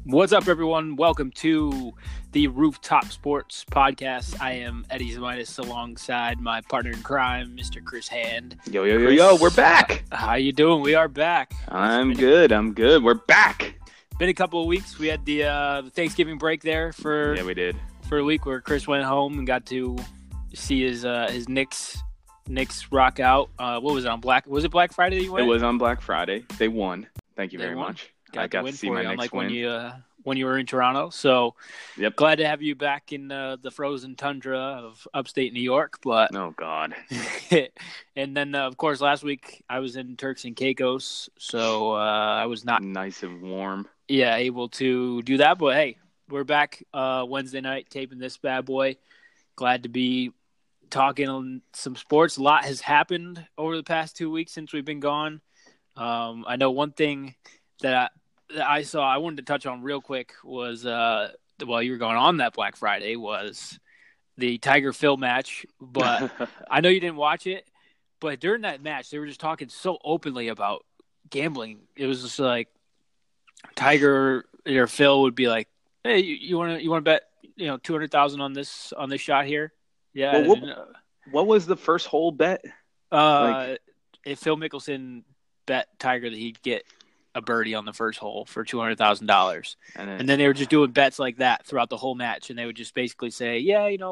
What's up, everyone? Welcome to the Rooftop Sports Podcast. I am Eddie Zamitis alongside my partner in crime, Mr. Chris Hand. Yo, we're back. How you doing? We are back. I'm good. We're back. Been a couple of weeks. We had the Thanksgiving break there for we did. For a week where Chris went home and got to see his Knicks rock out. What was it on Black? Was it Black Friday that you went? It was on Black Friday. They won. Thank you very much. I got to see my Knicks win. When you were in Toronto. So Glad to have you back in the frozen tundra of upstate New York. But oh, God. And then, of course, last week I was in Turks and Caicos, so I was not nice and warm. Yeah, able to do that. But, hey, we're back Wednesday night taping this bad boy. Glad to be talking on some sports. A lot has happened over the past 2 weeks since we've been gone. I know one thing that I saw, I wanted to touch on real quick was while you were going on that Black Friday was the Tiger Phil match. But I know you didn't watch it, but during that match, they were just talking so openly about gambling. It was just like Tiger or Phil would be like, "Hey, you want to bet $200,000 on this shot here?" Yeah. Well, what was the first hole bet? If Phil Mickelson bet Tiger that he'd get a birdie on the first hole for $200,000, and then they were just doing bets like that throughout the whole match, and they would just basically say,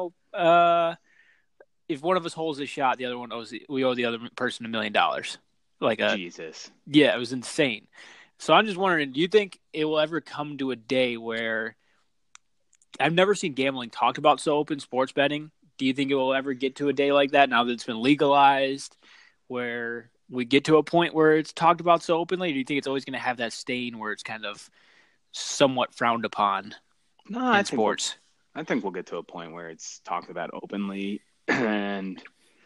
if one of us holds a shot, the other one we owe the other person $1 million. Jesus. Yeah, it was insane. So I'm just wondering, do you think it will ever come to a day where I've never seen gambling talked about so open, sports betting? Do you think it will ever get to a day like that now that it's been legalized, where we get to a point where it's talked about so openly? Or do you think it's always going to have that stain where it's kind of somewhat frowned upon in sports? I think we'll get to a point where it's talked about openly, and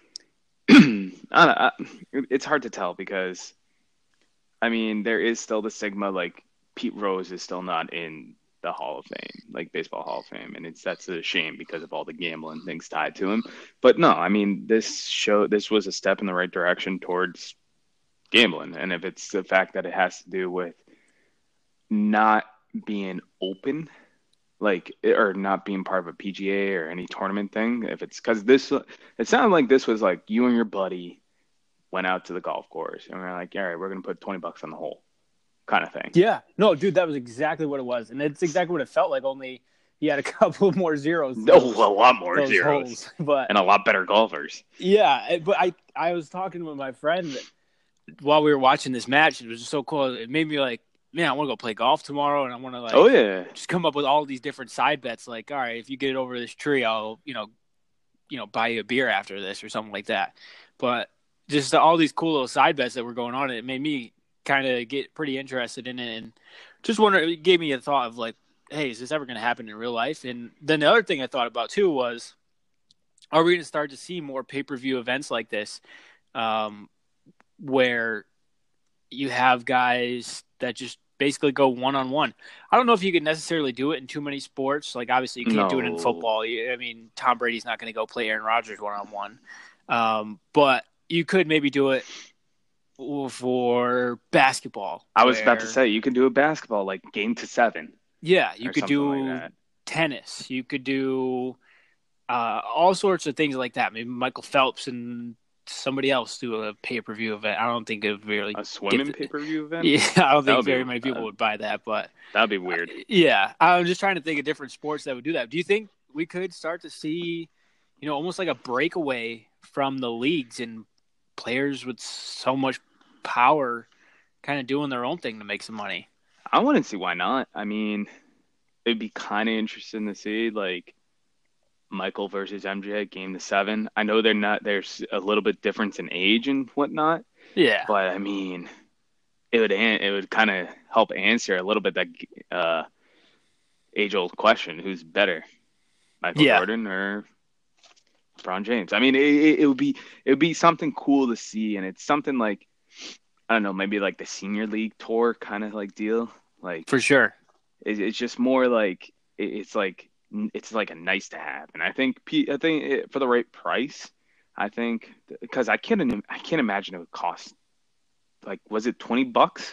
it's hard to tell because, I mean, there is still the stigma. Like Pete Rose is still not in the Hall of Fame, like Baseball Hall of Fame, and that's a shame because of all the gambling things tied to him. But no, I mean, this was a step in the right direction towards gambling, and if it's the fact that it has to do with not being open, or not being part of a PGA or any tournament thing, if it's because it sounded like this was like you and your buddy went out to the golf course and we're like, all right, we're gonna put $20 on the hole, kind of thing. Yeah. No, dude, that was exactly what it was. And it's exactly what it felt like, only he had a couple more zeros. A lot more zeros. But, and a lot better golfers. Yeah, but I was talking with my friend while we were watching this match. It was just so cool. It made me like, man, I want to go play golf tomorrow, and I want to just come up with all these different side bets. Like, all right, if you get it over this tree, I'll buy you a beer after this or something like that. But just all these cool little side bets that were going on, it made me kind of get pretty interested in it, and just wonder. It gave me a thought of like, hey, is this ever going to happen in real life? And then the other thing I thought about too was, are we going to start to see more pay-per-view events like this, where you have guys that just basically go one-on-one? I don't know if you could necessarily do it in too many sports. Like, obviously, you can't do it in football. I mean, Tom Brady's not going to go play Aaron Rodgers one-on-one. But you could maybe do it for basketball. I was about to say, you can do a basketball, like game to 7. Yeah, you could do tennis. You could do all sorts of things like that. Maybe Michael Phelps and somebody else do a pay-per-view event. I don't think it would really a swimming pay-per-view event. Yeah, I don't think very many people would buy that. But that'd be weird. Yeah, I'm just trying to think of different sports that would do that. Do you think we could start to see, almost like a breakaway from the leagues and players with so much power kind of doing their own thing to make some money? I wouldn't see why not. I mean, it'd be kind of interesting to see, like, Michael versus MJ, game to 7. I know there's a little bit difference in age and whatnot. Yeah. But, I mean, it would kind of help answer a little bit that age-old question, who's better, Michael Jordan or LeBron James? I mean, it would be something cool to see, and it's something like, I don't know, maybe like the senior league tour kind of like deal. Like, for sure. It's just more like it's like a nice to have, and I think for the right price, I think, because I can't imagine it would cost, like, was it $20?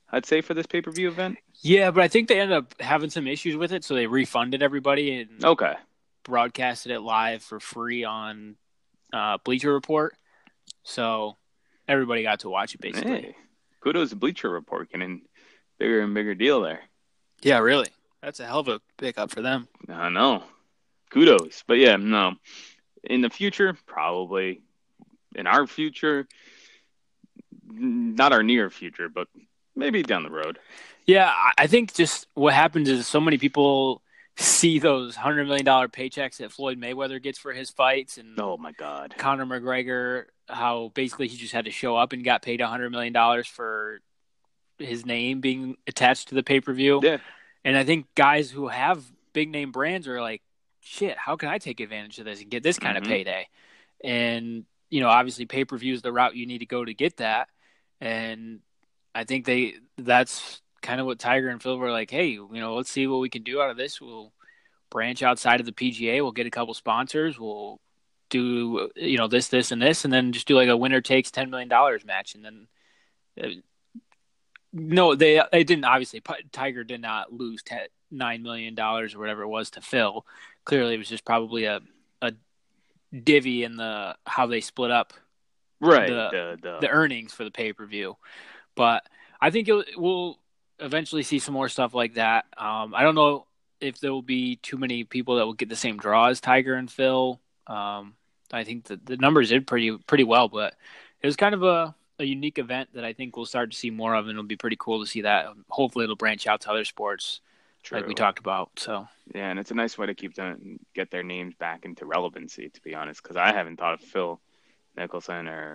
I'd say, for this pay-per-view event. Yeah, but I think they ended up having some issues with it, so they refunded everybody and Okay. broadcasted it live for free on Bleacher Report. So everybody got to watch it basically. Hey, kudos to Bleacher Report getting bigger and bigger deal there. Yeah, really. That's a hell of a pickup for them. I know. Kudos. But yeah, no. In the future, probably. In our future, not our near future, but maybe down the road. Yeah, I think just what happens is so many people see those $100 million paychecks that Floyd Mayweather gets for his fights and Oh, my God. Conor McGregor, how basically he just had to show up and got paid $100 million for his name being attached to the pay-per-view. Yeah. And I think guys who have big name brands are like, shit, how can I take advantage of this and get this kind of payday? And, obviously pay-per-view is the route you need to go to get that. And I think that's kind of what Tiger and Phil were like, hey, let's see what we can do out of this. We'll branch outside of the PGA. We'll get a couple sponsors. We'll do, this, and this, and then just do like a winner takes $10 million match. And then, no, they didn't, obviously. Tiger did not lose $9 million or whatever it was to Phil. Clearly, it was just probably a divvy in how they split up the earnings for the pay-per-view. But I think we'll eventually see some more stuff like that. I don't know if there will be too many people that will get the same draw as Tiger and Phil. I think the numbers did pretty well, but it was kind of a unique event that I think we'll start to see more of, and it'll be pretty cool to see that. Hopefully it'll branch out to other sports. True. Like we talked about. So yeah, and it's a nice way to get their names back into relevancy, to be honest, because I haven't thought of Phil Mickelson or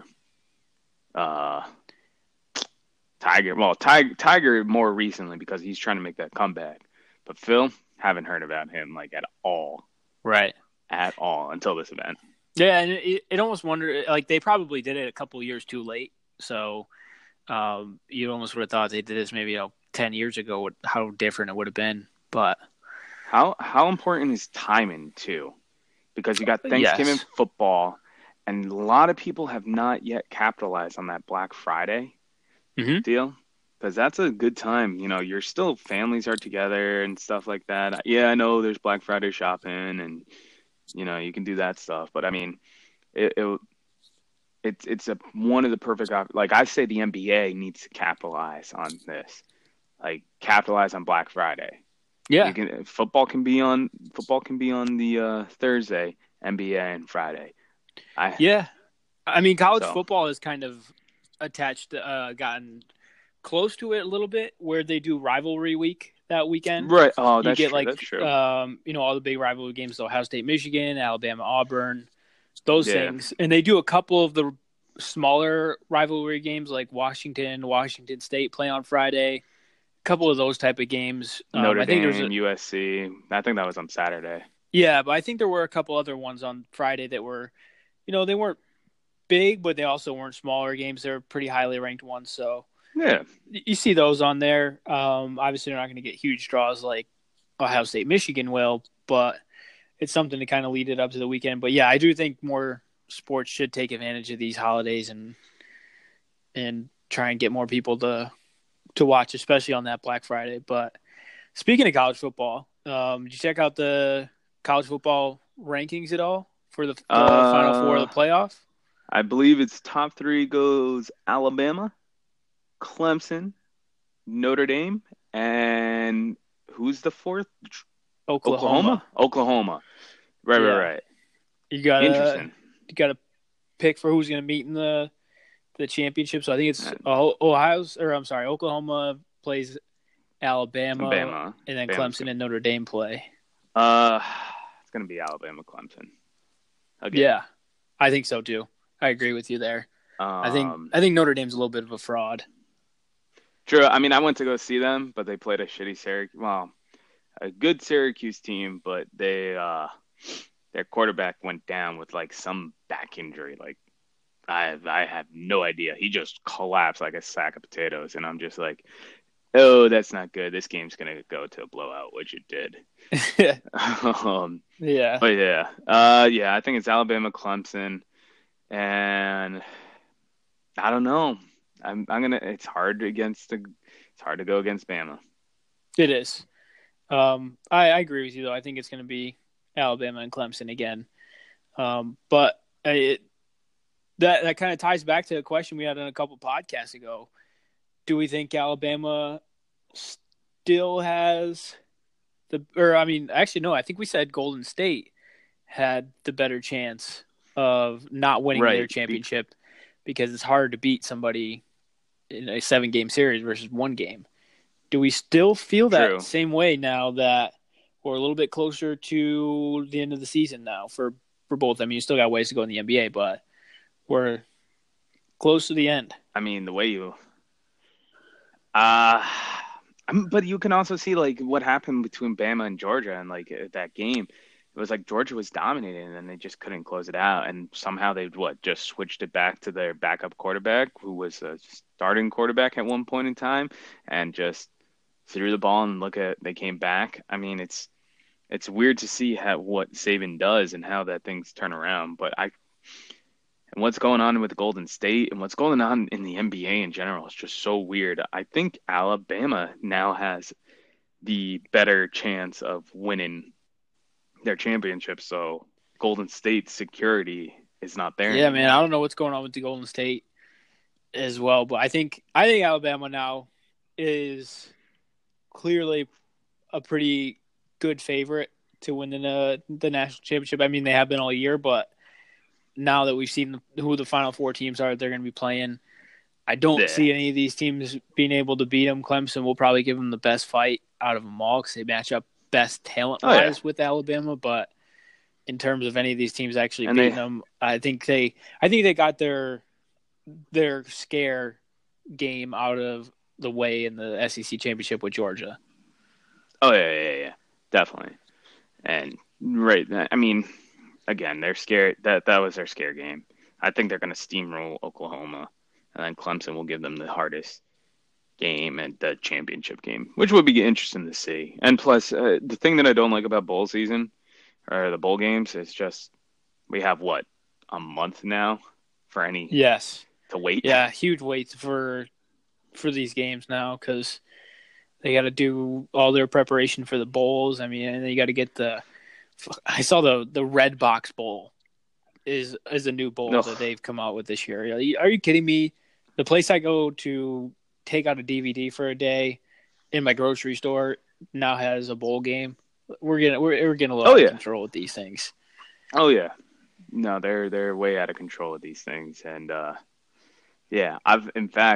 Tiger. Well, Tiger more recently because he's trying to make that comeback. But Phil, haven't heard about him like at all. Right. At all until this event. Yeah, and it almost wonder, like they probably did it a couple years too late. So you almost would have thought they did this maybe 10 years ago, how different it would have been. But how important is timing too? Because you got Thanksgiving football, and a lot of people have not yet capitalized on that Black Friday deal. Because that's a good time. You're still, families are together and stuff like that. Yeah, I know there's Black Friday shopping and, you can do that stuff. But, I mean, it's one of the perfect like I say the NBA needs to capitalize on this. Like, capitalize on Black Friday. Yeah. Football can be on the Thursday, NBA and Friday. I mean, college football is kind of attached, gotten close to it a little bit, where they do rivalry week that weekend. Right. Oh, that's you get true. like, that's true. All the big rivalry games, Ohio State, Michigan, Alabama, Auburn, those things. And they do a couple of the smaller rivalry games like Washington State play on Friday. A couple of those type of games. Notre Dame, USC. I think that was on Saturday. Yeah, but I think there were a couple other ones on Friday that were, they weren't big, but they also weren't smaller games. They were pretty highly ranked ones. So yeah, you see those on there. Obviously, they're not going to get huge draws like Ohio State, Michigan will, but it's something to kind of lead it up to the weekend. But yeah, I do think more sports should take advantage of these holidays and try and get more people to watch, especially on that Black Friday. But speaking of college football, did you check out the college football rankings at all for the Final Four of the playoff? I believe it's top 3 goes Alabama, Clemson, Notre Dame, and who's the 4th? Oklahoma. Right. You got interesting. You got to pick for who's going to meet in the championship. So I think it's Oklahoma plays Alabama, and then Clemson and Notre Dame play. It's going to be Alabama, Clemson. Okay. Yeah, I think so too. I agree with you there. I think Notre Dame's a little bit of a fraud. True. I mean, I went to go see them, but they played a shitty Syracuse. Well, a good Syracuse team, but their quarterback went down with like some back injury. Like I have no idea. He just collapsed like a sack of potatoes, and I'm just like, oh, that's not good. This game's gonna go to a blowout, which it did. Yeah. But yeah. I think it's Alabama, Clemson, and I don't know. It's hard to go against Bama. It is. I agree with you though. I think it's going to be Alabama and Clemson again. But that kind of ties back to a question we had on a couple podcasts ago. Do we think Alabama still has actually no, I think we said Golden State had the better chance of not winning their championship because it's hard to beat somebody in a 7-game series versus 1 game. Do we still feel that same way now that we're a little bit closer to the end of the season now for both? I mean, you still got ways to go in the NBA, but we're close to the end. I mean, the way you but you can also see like what happened between Bama and Georgia and like that game. It was like Georgia was dominating and they just couldn't close it out. And somehow they just switched it back to their backup quarterback, who was a starting quarterback at one point in time, and just threw the ball and they came back. I mean, it's weird to see what Saban does and how that things turn around. But and what's going on with Golden State and what's going on in the NBA in general is just so weird. I think Alabama now has the better chance of winning their championship. So Golden State's security is not there. Yeah, man. I don't know what's going on with the Golden State as well, but I think Alabama now is clearly a pretty good favorite to win the national championship. I mean, they have been all year, but now that we've seen who the Final Four teams are, they're going to be playing. I don't see any of these teams being able to beat them. Clemson will probably give them the best fight out of them all because they match up best talent-wise with Alabama. But in terms of any of these teams actually beating them, I think they got their scare game out of the way in the SEC championship with Georgia. Oh yeah, definitely. And right, I mean, again, they're scared. That was their scare game. I think they're going to steamroll Oklahoma, and then Clemson will give them the hardest game and the championship game, which would be interesting to see. And plus, the thing that I don't like about bowl season or the bowl games is just we have a month now for any to wait. Yeah, huge waits for these games now because they got to do all their preparation for the bowls. I mean, and they got to get I saw the Red Box Bowl is a new bowl that they've come out with this year. Are you kidding me? The place I go to take out a DVD for a day in my grocery store now has a bowl game. We're getting a little out of control with these things. Oh yeah, no, they're way out of control with these things, and yeah, I'm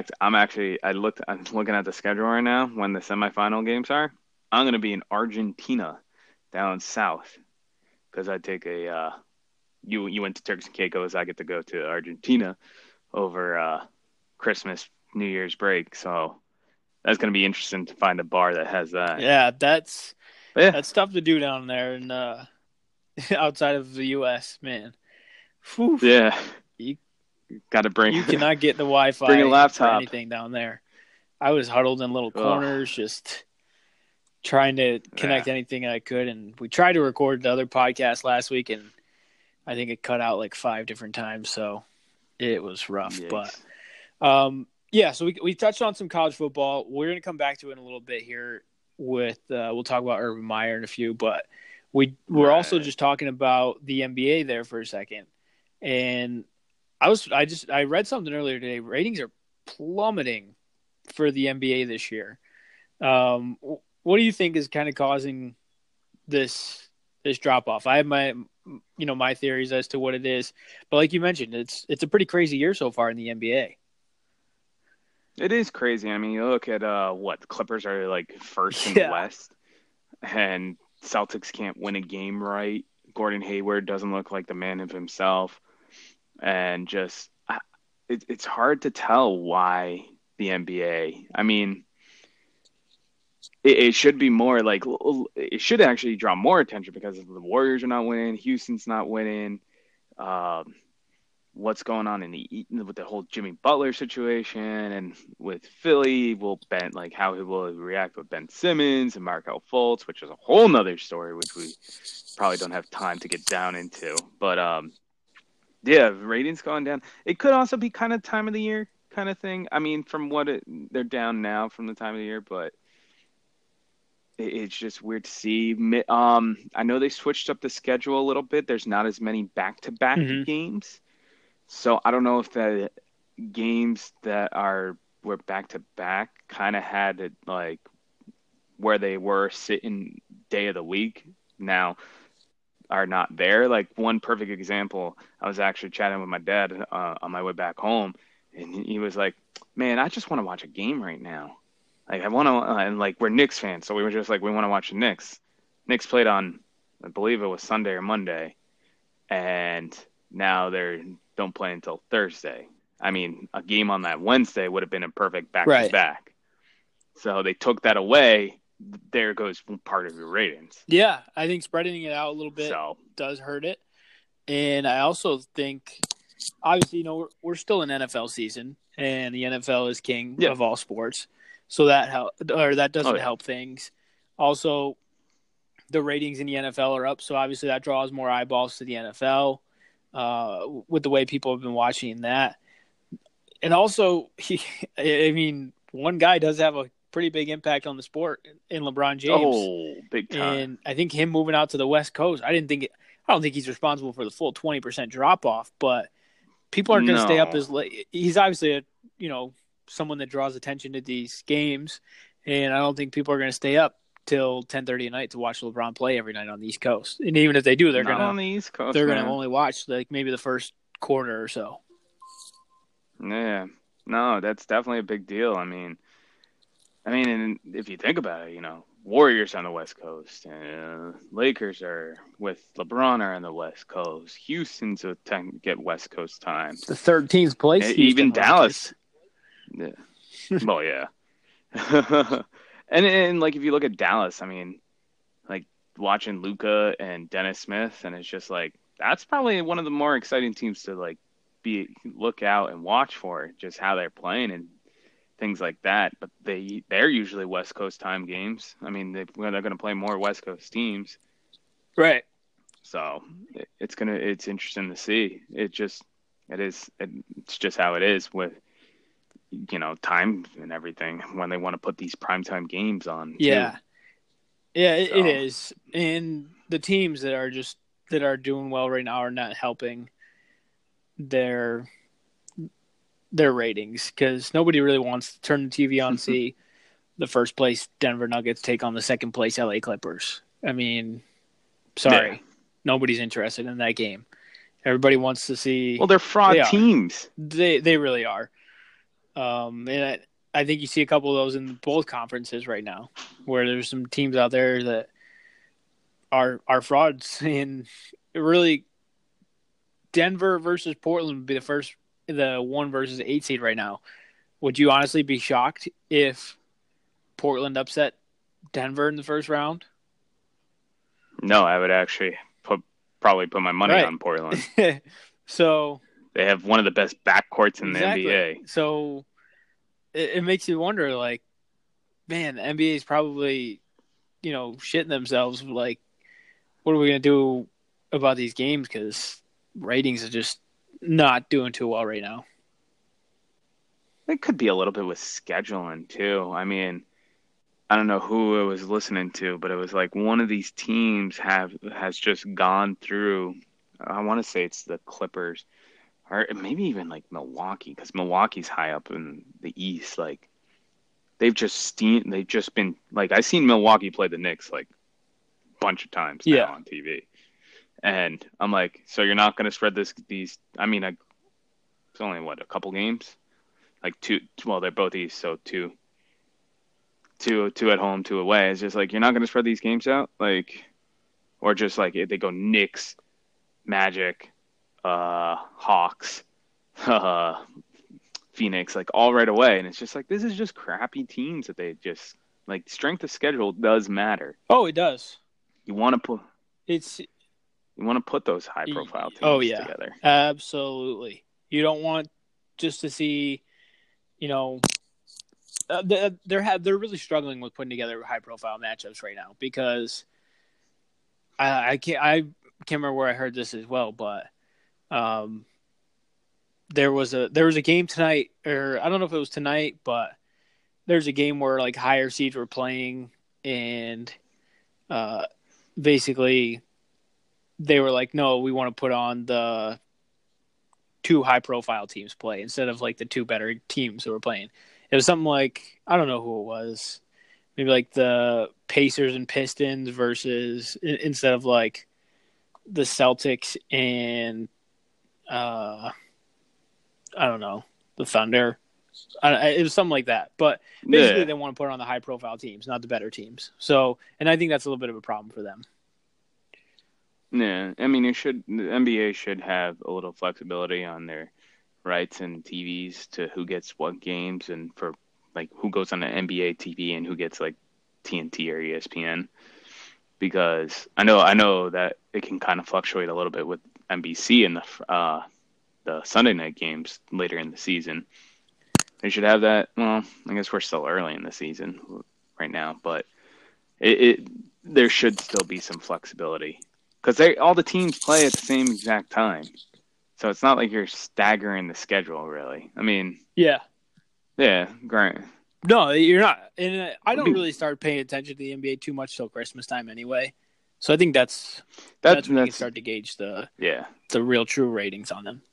looking at the schedule right now when the semifinal games are. I'm gonna be in Argentina, down south, because I take you went to Turks and Caicos. I get to go to Argentina over Christmas, New Year's break. So that's going to be interesting to find a bar that has that. Yeah, that's tough to do down there and outside of the U.S., man. Whew. Yeah, you got to bring. You cannot get the Wi-Fi. Bring a laptop. Or anything down there. I was huddled in little corners, just trying to connect anything I could. And we tried to record the other podcast last week, and I think it cut out like 5 different times. So it was rough. Yes. But so we touched on some college football. We're going to come back to it in a little bit here with we'll talk about Urban Meyer in a few, but we're also just talking about the NBA there for a second. And I read something earlier today. Ratings are plummeting for the NBA this year. What do you think is kind of causing this drop off? I have my theories as to what it is, but like you mentioned, it's a pretty crazy year so far in the NBA. It is crazy. I mean, you look at the Clippers are like first in the West, and Celtics can't win a game right. Gordon Hayward doesn't look like the man of himself, and just it's hard to tell why the NBA. I mean, it should be more like it should actually draw more attention because the Warriors are not winning, Houston's not winning. What's going on with the whole Jimmy Butler situation and with Philly? How he will react with Ben Simmons and Markelle Fultz, which is a whole nother story, which we probably don't have time to get down into. But ratings going down. It could also be kind of time of the year kind of thing. I mean, from what they're down now from the time of the year, but it's just weird to see. I know they switched up the schedule a little bit. There's not as many back-to-back Mm-hmm. games, so I don't know if the games that were back-to-back kind of had it like where they were sitting day of the week now are not there. Like one perfect example, I was actually chatting with my dad on my way back home, and he was like, "Man, I just want to watch a game right now. Like I want to, and like we're Knicks fans, so we were just like we want to watch the Knicks. Knicks played on, I believe it was Sunday or Monday, and now they don't play until Thursday. I mean, a game on that Wednesday would have been a perfect back to Right. back. So they took that away. There goes part of your ratings. Yeah, I think spreading it out a little bit So does hurt it. And I also think, obviously, we're still in NFL season, and the NFL is king of all sports. So that doesn't help things. Also, the ratings in the NFL are up, so obviously that draws more eyeballs to the NFL with the way people have been watching that. And also, one guy does have a pretty big impact on the sport in LeBron James. Oh, big time. And I think him moving out to the West Coast, I don't think he's responsible for the full 20% drop off, but people aren't going to stay up as late. He's obviously someone that draws attention to these games, and I don't think people are going to stay up till 10:30 at night to watch LeBron play every night on the East Coast. And even if they do, they're going to only watch like maybe the first quarter or so. Yeah. No, that's definitely a big deal. I mean, and if you think about it, Warriors on the West Coast, Lakers are with LeBron are on the West Coast. Houston's a get West Coast time. The 13th place, and Houston even Dallas. Yeah. Well, yeah. and like if you look at Dallas, I mean, like watching Luka and Dennis Smith, and it's just like that's probably one of the more exciting teams to like look out and watch for, just how they're playing and things like that. But they're usually West Coast time games. I mean, they're going to play more West Coast teams, right? So it's interesting to see. It's just how it is with time and everything when they want to put these primetime games on. Yeah, too. It is, and the teams that are doing well right now are not helping their ratings because nobody really wants to turn the TV on and see the first place Denver Nuggets take on the second place LA Clippers. I mean, sorry, nobody's interested in that game. Everybody wants to see. Well, they're fraud teams. They really are. And I think you see a couple of those in both conferences right now, where there's some teams out there that are frauds. And really, Denver versus Portland would be the 1 versus 8 seed right now. Would you honestly be shocked if Portland upset Denver in the first round? No, I would actually probably put my money on Portland. So they have one of the best backcourts in the NBA. So it makes you wonder, like, man, the NBA is probably, shitting themselves. Like, what are we going to do about these games? Because ratings are just not doing too well right now. It could be a little bit with scheduling, too. I mean, I don't know who I was listening to, but it was like one of these teams has just gone through. I want to say it's the Clippers, or maybe even like Milwaukee, because Milwaukee's high up in the East. Like they've just been like I've seen Milwaukee play the Knicks like a bunch of times now on TV, and I'm like, so you're not going to spread these? I mean, it's only a couple games, like two. Well, they're both East, so two at home, 2 away. It's just like you're not going to spread these games out, like, or just like they go Knicks, Magic, Hawks, Phoenix, like all right away, and it's just like this is just crappy teams that they just like. Strength of schedule does matter. Oh, it does. You want to put those high profile teams together. Absolutely. You don't want just to see, they're really struggling with putting together high profile matchups right now because I can't remember where I heard this as well, but there was a game tonight, or I don't know if it was tonight, but there's a game where like higher seeds were playing, and basically they were like, no, we want to put on the two high profile teams play instead of like the two better teams who were playing. It was something like, I don't know who it was. Maybe like the Pacers and Pistons versus, instead of like the Celtics and I don't know, the Thunder. It was something like that. But basically they want to put on the high profile teams, not the better teams. So, and I think that's a little bit of a problem for them. Yeah, I mean, the NBA should have a little flexibility on their rights and TVs to who gets what games, and for like who goes on the NBA TV and who gets like TNT or ESPN, because I know that it can kind of fluctuate a little bit with NBC and the Sunday night games later in the season. They should have that. Well, I guess we're still early in the season right now, but there should still be some flexibility, because all the teams play at the same exact time. So it's not like you're staggering the schedule, really. I mean, yeah, great. No, you're not. And I don't really start paying attention to the NBA too much till Christmas time anyway. So I think that's when you can start to gauge the real true ratings on them.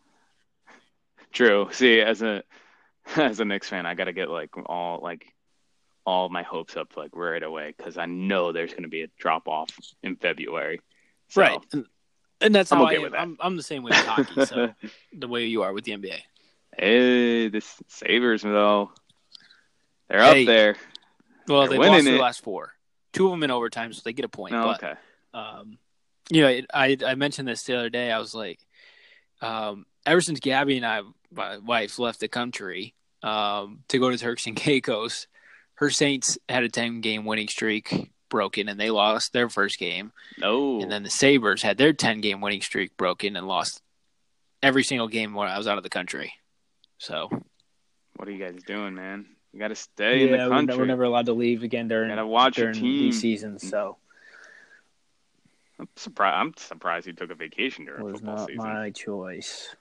True. See, as a Knicks fan, I got to get all my hopes up like right away, because I know there's going to be a drop off in February. So, right. And that's how I am. I'm the same way with hockey, so the way you are with the NBA. Hey, this Sabres, though, they're up there. Well, they lost their last 4. 2 of them in overtime, so they get a point. Oh, but, okay. I mentioned this the other day. I was like, ever since Gabby and my wife, left the country to go to Turks and Caicos, her Saints had a 10-game winning streak broken, and they lost their first game. Oh. And then the Sabres had their 10-game winning streak broken and lost every single game when I was out of the country. So, what are you guys doing, man? You got to stay in the country. We're never allowed to leave again during these seasons. So, I'm surprised you took a vacation during football season. It was not my choice.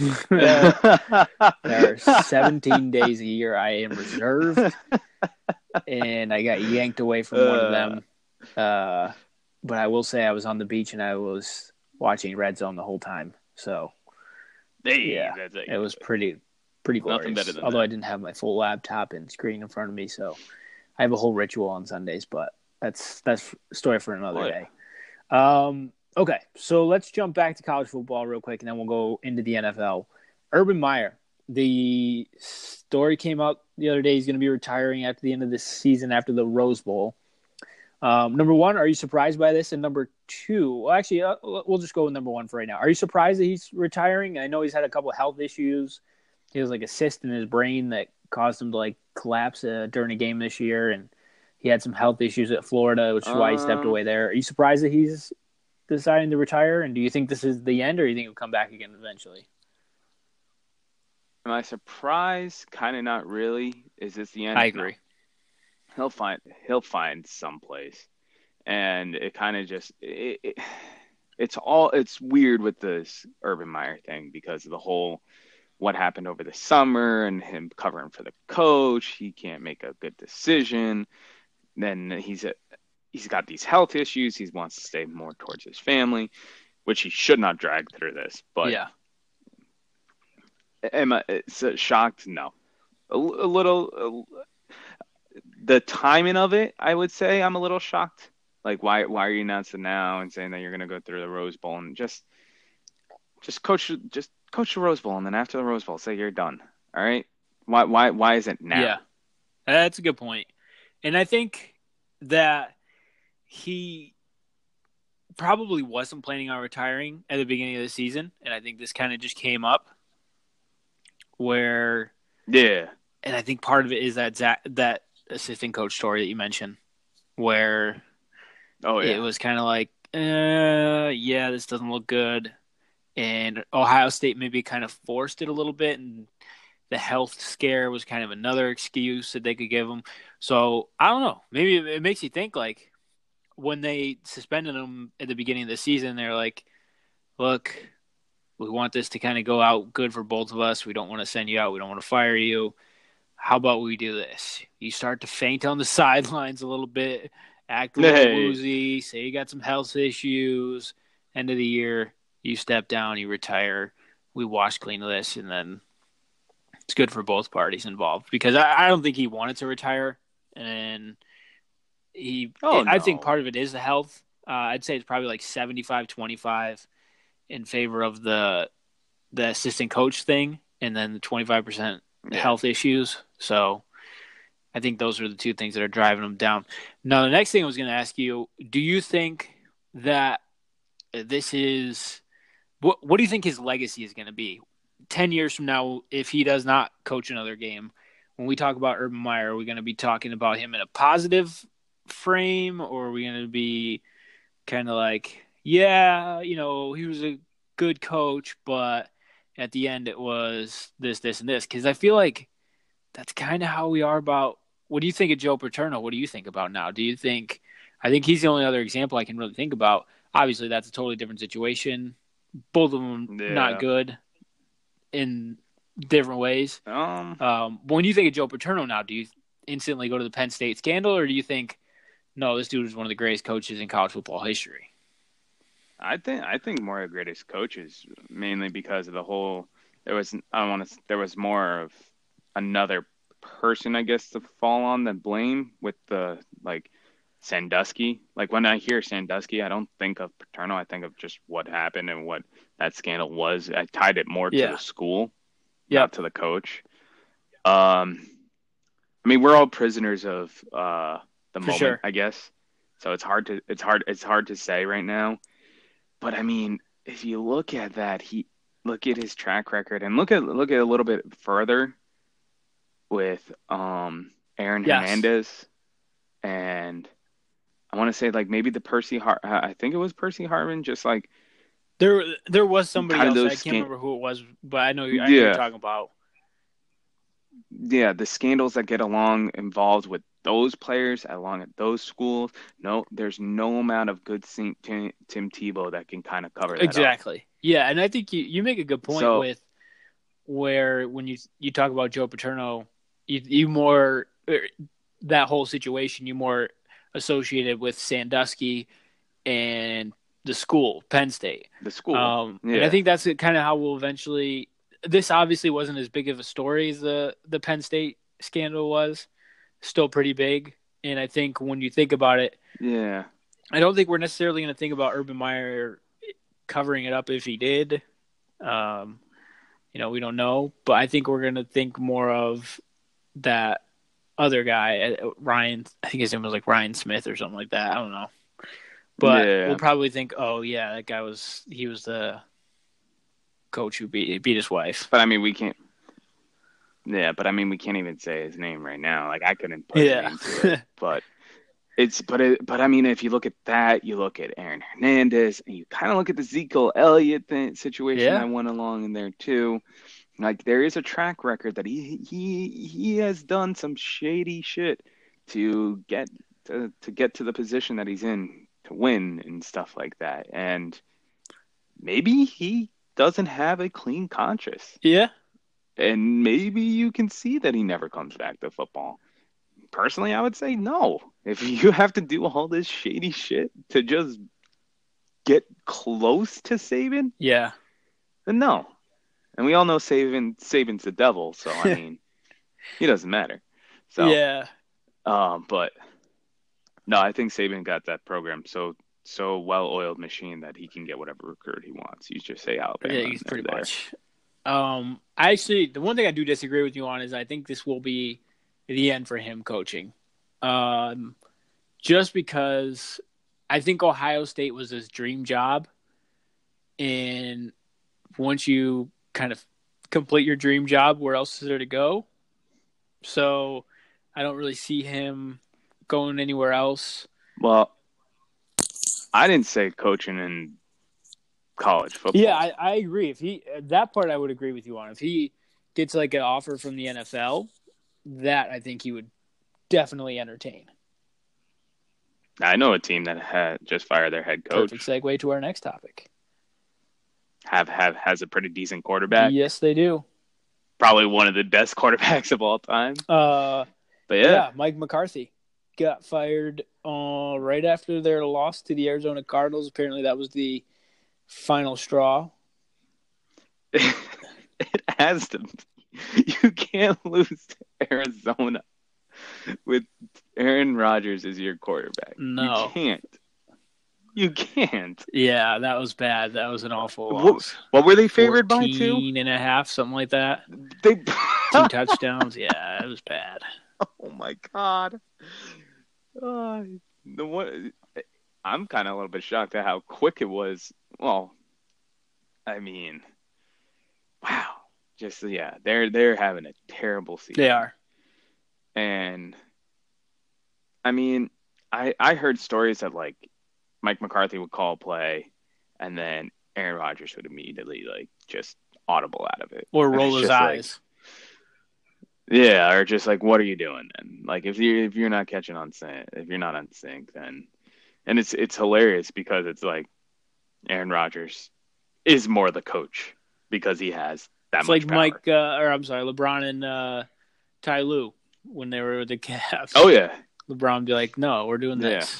There are 17 days a year I am reserved, and I got yanked away from one of them. But I will say I was on the beach and I was watching Red Zone the whole time. So, it was pretty glorious. Although I didn't have my full laptop and screen in front of me, so I have a whole ritual on Sundays. But that's a story for another day. Okay, so let's jump back to college football real quick, and then we'll go into the NFL. Urban Meyer, the story came out the other day. He's going to be retiring after the end of this season, after the Rose Bowl. Number one, are you surprised by this? And number two, well, actually, we'll just go with number one for right now. Are you surprised that he's retiring? I know he's had a couple of health issues. He has like a cyst in his brain that caused him to collapse during a game this year, and he had some health issues at Florida, which is why he stepped away there. Are you surprised that he's deciding to retire? And do you think this is the end, or do you think he'll come back again eventually? Am I surprised? Kind of not really. Is this the end? I agree. No. He'll find some place, and it kind of just it's weird with this Urban Meyer thing, because of the whole what happened over the summer and him covering for the coach. He can't make a good decision. Then he's got these health issues. He wants to stay more towards his family, which he should not drag through this. But yeah, am I shocked? No, a little. The timing of it, I would say, I'm a little shocked. Like, why are you announcing now and saying that you're going to go through the Rose Bowl and just coach the Rose Bowl, and then after the Rose Bowl, say you're done. All right? Why is it now? Yeah, that's a good point. And I think that he probably wasn't planning on retiring at the beginning of the season, and I think this kind of just came up where and I think part of it is that assistant coach story that you mentioned, where it was kind of like, this doesn't look good, and Ohio State maybe kind of forced it a little bit, and the health scare was kind of another excuse that they could give him. So I don't know. Maybe it makes you think, like, when they suspended him at the beginning of the season, they're like, look, We want this to kind of go out good for both of us. We don't want to send you out. We don't want to fire you. How about we do this? You start to faint on the sidelines a little bit, act a little Hey, woozy, say you got some health issues. End of the year, you step down, you retire. We wash clean this, and then it's good for both parties involved. Because I don't think he wanted to retire, and oh I think no, part of it is the health. I'd say it's probably like 75-25 in favor of the assistant coach thing, and then the 25% yeah. health issues. So I think those are the two things that are driving him down. Now, the next thing I was going to ask you: do you think that this is what do you think his legacy is going to be 10 years from now if he does not coach another game? When we talk about Urban Meyer, are we going to be talking about him in a positive frame, or are we going to be kind of like, yeah, he was a good coach, but at the end it was this, this, and this? Because I feel like that's kind of how we are about. What do you think of Joe Paterno? What do you think about now? Do you think? I think he's the only other example I can really think about. Obviously, that's a totally different situation. Both of them not Yeah. good in different ways. When you think of Joe Paterno now, do you instantly go to the Penn State scandal, or do you think, no, this dude is one of the greatest coaches in college football history? I think more of the greatest coaches, mainly because of the whole. There was I don't want to. There was more of another person, I guess, to fall on than blame with the like Sandusky. Like when I hear Sandusky, I don't think of Paterno. I think of just what happened and what that scandal was. I tied it more to Yeah. the school, Yep. not to the coach. Um, I mean, we're all prisoners of the For moment, sure. I guess. So it's hard to say right now. But I mean, if you look at that, he look at his track record and look at a little bit further with Aaron Yes. Hernandez and I want to say like maybe the I think it was Percy Harvin, just like There was somebody kind of else. those I can't remember who it was, but I know you're yeah, talking about. yeah, the scandals that get along involved with those players along at those schools. No, there's no amount of good Tim Tebow that can kind of cover that up. Exactly. Yeah, and I think you make a good point So with where when you talk about Joe Paterno, you more that whole situation you more associated with Sandusky and the school, Penn State. the school, And I yeah, think that's kind of how we'll eventually. This obviously wasn't as big of a story as the Penn State scandal was. Still pretty big, and I think when you think about it, yeah. I don't think we're necessarily going to think about Urban Meyer covering it up if he did. Um, we don't know, but I think we're going to think more of that other guy, Ryan. I think his name was like Ryan Smith or something like that. I don't know, but we'll Yeah, probably think, oh yeah, that guy he was the coach who beat his wife. but I mean we can't. Yeah, but I mean we can't even say his name right now. Like I couldn't put a Yeah, name to it, but but I mean if you look at that, you look at Aaron Hernandez, and you kind of look at the Ezekiel Elliott situation yeah, that went along in there too. Like there is a track record that he has done some shady shit to get to get to the position that he's in to win and stuff like that, and maybe he doesn't have a clean conscience. yeah, And maybe you can see that he never comes back to football. Personally, I would say no. If you have to do all this shady shit to just get close to Saban, yeah, then no. And we all know Saban's the devil, so I mean, he doesn't matter. So, yeah. but no, I think Saban got that program so well-oiled machine that he can get whatever recruit he wants. You just say Yeah, Alabama and he's they're pretty there. much. Actually, the one thing I do disagree with you on is I think this will be the end for him coaching. Um, just because I think Ohio State was his dream job, and once you kind of complete your dream job, where else is there to go? So I don't really see him going anywhere else. Well, I didn't say coaching in college Yeah, football. I agree. If he that part, I would agree with you on. If he gets like an offer from the NFL, that I think he would definitely entertain. I know a team that had just fired their head Perfect coach. segue to our next topic. has a pretty decent quarterback. Yes, they do. Probably one of the best quarterbacks of all time. But yeah, Mike McCarthy got fired right after their loss to the Arizona Cardinals. Apparently, that was the final straw. It has to. You can't lose to Arizona with Aaron Rodgers as your quarterback. No. You can't. Yeah, that was bad. That was an awful loss. What were they favored by, 14.5, something like that. They 2 touchdowns. Yeah, it was bad. Oh my God. I'm kind of a little bit shocked at how quick it was. Well, I mean, wow. Just they're having a terrible season. They are. And I mean, I heard stories that like Mike McCarthy would call a play, and then Aaron Rodgers would immediately like just audible out of it or roll his eyes. Yeah, or just like, what are you doing then? Like if you're not catching on sync, if you're not on sync, then and it's hilarious because it's like Aaron Rodgers is more the coach because he has that it's much like power. Mike, LeBron and Ty Lue when they were with the Cavs. Oh yeah, LeBron would be like, "No, we're doing this.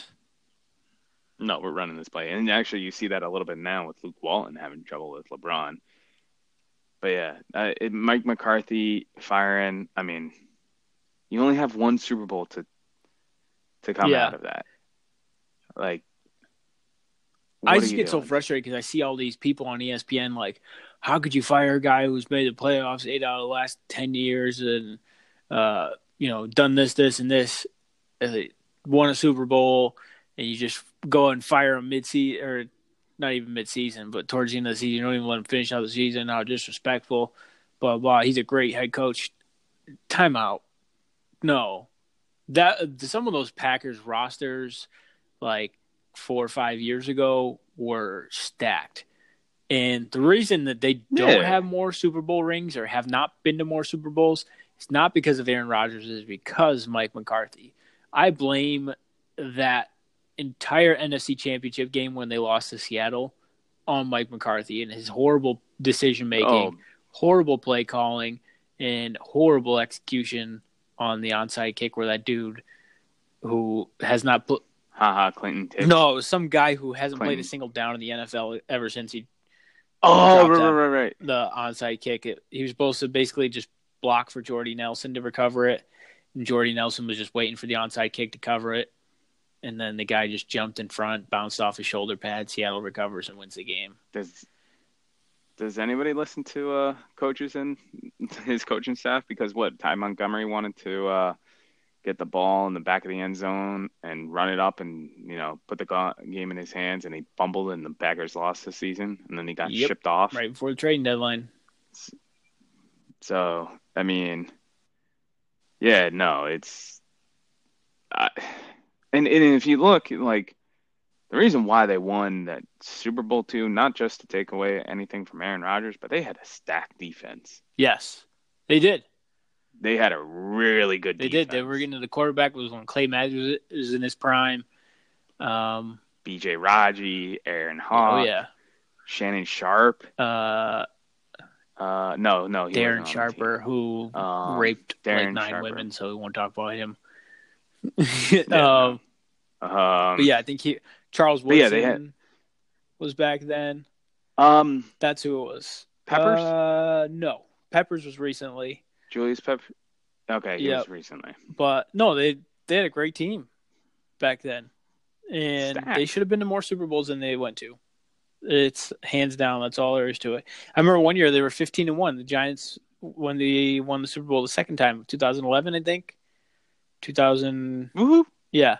No, we're running this play." And actually, you see that a little bit now with Luke Walton having trouble with LeBron. But yeah, Mike McCarthy firing. I mean, you only have one Super Bowl to come out of that. Like, I just get so frustrated because I see all these people on ESPN like, how could you fire a guy who's made the playoffs 8 out of the last 10 years and done this, and this, won a Super Bowl, and you just go and fire him mid-season, or not even mid-season, but towards the end of the season, you don't even let him finish out the season. How disrespectful, blah, blah. He's a great head coach. Timeout. No. Some of those Packers rosters, like 4 or 5 years ago, were stacked. And the reason that they don't have more Super Bowl rings or have not been to more Super Bowls, it's not because of Aaron Rodgers, it's because Mike McCarthy. I blame that entire NFC Championship game when they lost to Seattle on Mike McCarthy and his horrible decision-making, horrible play calling, and horrible execution on the onside kick where that dude who has not put Clinton Tibbs. No, it was some guy who hasn't played a single down in the NFL ever since he right. The onside kick. He was supposed to basically just block for Jordy Nelson to recover it, and Jordy Nelson was just waiting for the onside kick to cover it, and then the guy just jumped in front, bounced off his shoulder pad. Seattle recovers and wins the game. Does anybody listen to coaches and his coaching staff? Because Ty Montgomery wanted to get the ball in the back of the end zone and run it up and, put the game in his hands, and he fumbled and the Packers lost this season, and then he got shipped off. Right before the trading deadline. So, I mean, yeah, no, it's and if you look, like, the reason why they won that Super Bowl II, not just to take away anything from Aaron Rodgers, but they had a stacked defense. Yes, they did. They had a really good defense. They did. They were getting to the quarterback. It was when Clay Matthews was in his prime. B.J. Raji, Aaron Hawk, Shannon Sharp. No, Darren Sharper, who raped like 9 women, so we won't talk about him. But yeah, I think Charles Woodson was back then. That's who it was. Peppers? No, Peppers was recently. Julius Peppers. Okay, he was recently. But no, they had a great team back then, and they should have been to more Super Bowls than they went to. It's hands down. That's all there is to it. I remember one year they were 15-1. The Giants, when they won the Super Bowl the second time, 2011, I think. 2000. Woohoo! Yeah.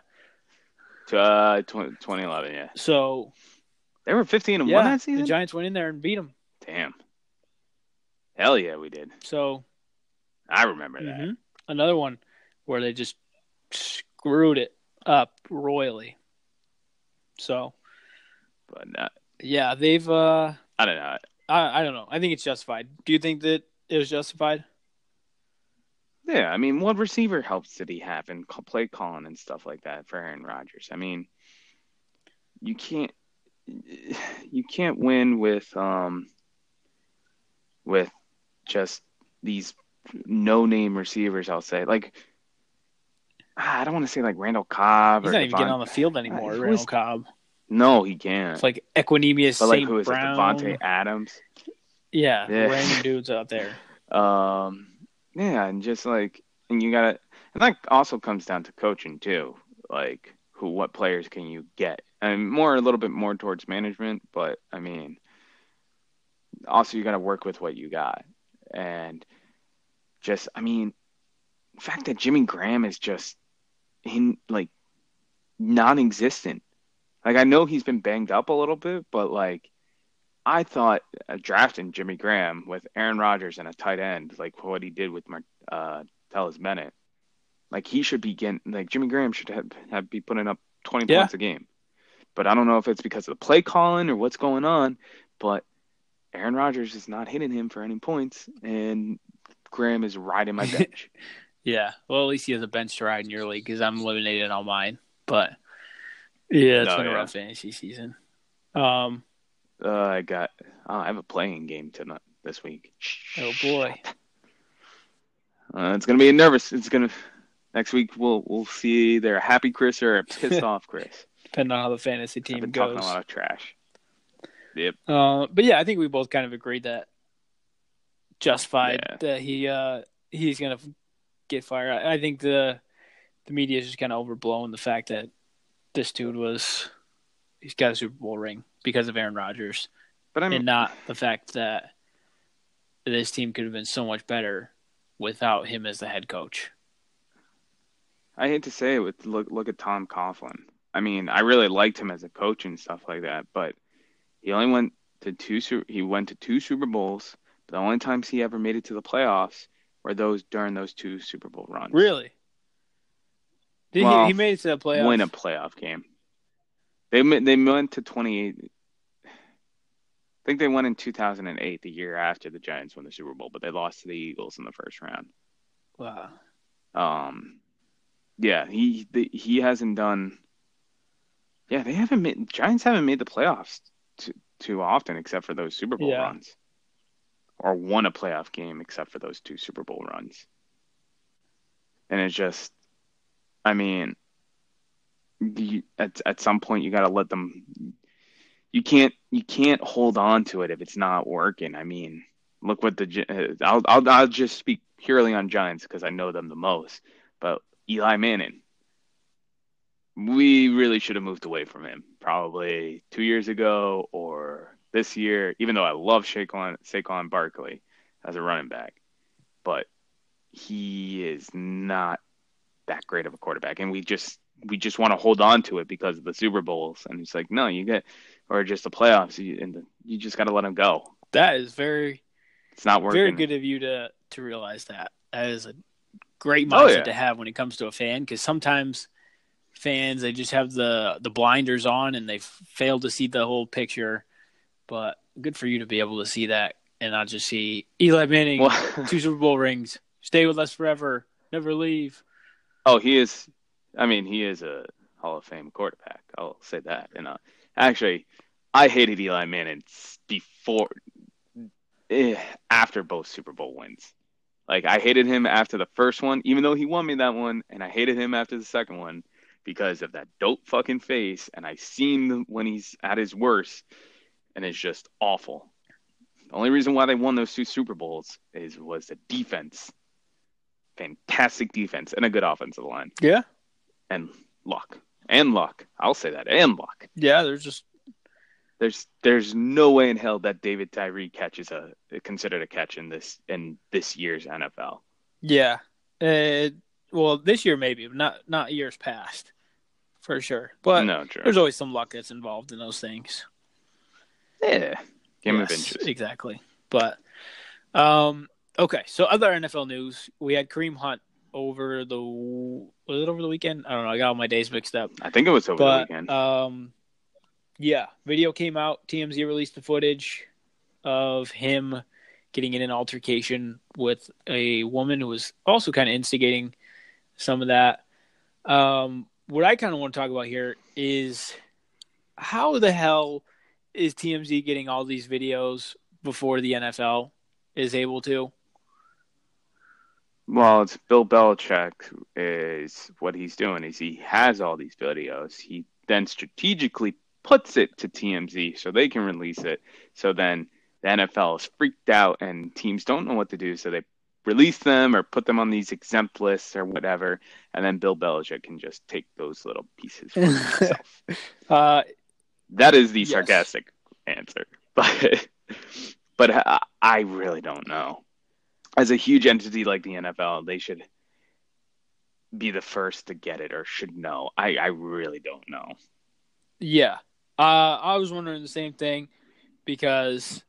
2011, yeah. So they were 15-1 that season. The Giants went in there and beat them. Damn. Hell yeah, we did. So I remember that. Another one where they just screwed it up royally. So, but yeah, they've. I don't know. I don't know. I think it's justified. Do you think that it was justified? Yeah, I mean, what receiver helps did he have in play calling and stuff like that for Aaron Rodgers? I mean, you can't win with with just these no-name receivers, I'll say. Like, I don't want to say like Randall Cobb He's or not even getting Devon. on the field anymore, Who Randall is? Cobb. No, he It's can't. like Equinemius But like, who St. is it? Devontae Brown. Adams. Yeah, Yeah. random dudes out there. Um, yeah, and just like, and you gotta, and that also comes down to coaching too. Like, what players can you get? And a little bit more towards management, but I mean, also you gotta work with what you got. And just, I mean, the fact that Jimmy Graham is just in like non-existent. Like, I know he's been banged up a little bit, but like, I thought drafting Jimmy Graham with Aaron Rodgers and a tight end, like what he did with Martellus Bennett, like he should be getting, like Jimmy Graham should have be putting up 20 Yeah. points a game. But I don't know if it's because of the play calling or what's going on, but Aaron Rodgers is not hitting him for any points, and Graham is riding my bench. Yeah. Well, at least he has a bench to ride in your league because I'm eliminated on mine. But yeah, it's been a rough fantasy season. I have a playing game tonight this week. Oh boy. It's gonna be next week. We'll see either a happy Chris or a pissed off Chris. Depending on how the fantasy team I've been goes. talking a lot of trash. Yep. But yeah, I think we both kind of agreed that justified that he's gonna get fired. I think the media is just kind of overblowing the fact that this dude he's got a Super Bowl ring because of Aaron Rodgers, and not the fact that this team could have been so much better without him as the head coach. I hate to say it, look at Tom Coughlin. I mean, I really liked him as a coach and stuff like that, but he only went to two Super Bowls. But the only times he ever made it to the playoffs were during those two Super Bowl runs. Really? He made it to the playoffs? Win a playoff game. They went to 28. I think they won in 2008, the year after the Giants won the Super Bowl, but they lost to the Eagles in the first round. Wow. Yeah, he hasn't done. Yeah, Giants haven't made the playoffs too often, except for those Super Bowl runs, or won a playoff game except for those two Super Bowl runs. And it's just, I mean, at some point you got to let them. You can't hold on to it if it's not working. I mean, look what I'll just speak purely on Giants because I know them the most. But Eli Manning, we really should have moved away from him probably 2 years ago or this year. Even though I love Saquon Barkley as a running back, but he is not that great of a quarterback, and we just want to hold on to it because of the Super Bowls. And it's like, no, or just the playoffs, you just got to let him go. That is it's not working. Very good of you to realize that. That is a great mindset to have when it comes to a fan, because sometimes fans, they just have the blinders on and they fail to see the whole picture. But good for you to be able to see that and not just see Eli Manning, 2 Super Bowl rings, stay with us forever, never leave. Oh, he is. I mean, he is a Hall of Fame quarterback. I'll say that. And actually, I hated Eli Manning after both Super Bowl wins. Like, I hated him after the first one, even though he won me that one, and I hated him after the second one because of that dope fucking face. And I seen him when he's at his worst, and it's just awful. The only reason why they won those 2 Super Bowls was the defense. Fantastic defense and a good offensive line. Yeah. And luck. I'll say that. And luck. Yeah, there's no way in hell that David Tyree catches considered a catch in this year's NFL. Yeah. Well, this year maybe, but not years past, for sure. But no, true. There's always some luck that's involved in those things. Yeah. Game of inches. Exactly. But okay, so other NFL news, we had Kareem Hunt over the weekend? I don't know. I got all my days mixed up. I think it was over the weekend. Yeah, video came out. TMZ released the footage of him getting in an altercation with a woman who was also kind of instigating some of that. What I kind of want to talk about here is how the hell is TMZ getting all these videos before the NFL? is able to. Well, it's Bill Belichick is what he's doing is he has all these videos. He then strategically puts it to TMZ so they can release it. So then the NFL is freaked out and teams don't know what to do. So they release them or put them on these exempt lists or whatever. And then Bill Belichick can just take those little pieces for himself. That is the sarcastic answer. But I really don't know. As a huge entity like the NFL, they should be the first to get it or should know. I really don't know. Yeah. I was wondering the same thing because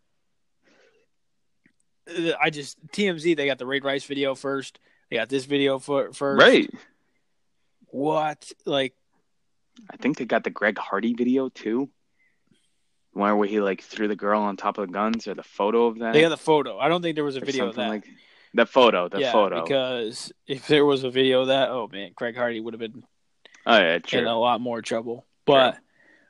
TMZ, they got the Ray Rice video first. They got this video first. Right. What? Like, I think they got the Greg Hardy video too. Where he like threw the girl on top of the guns, or the photo of that. They got the photo. I don't think there was a video of that. Like the photo. Because if there was a video of that, oh man, Greg Hardy would have been in a lot more trouble. But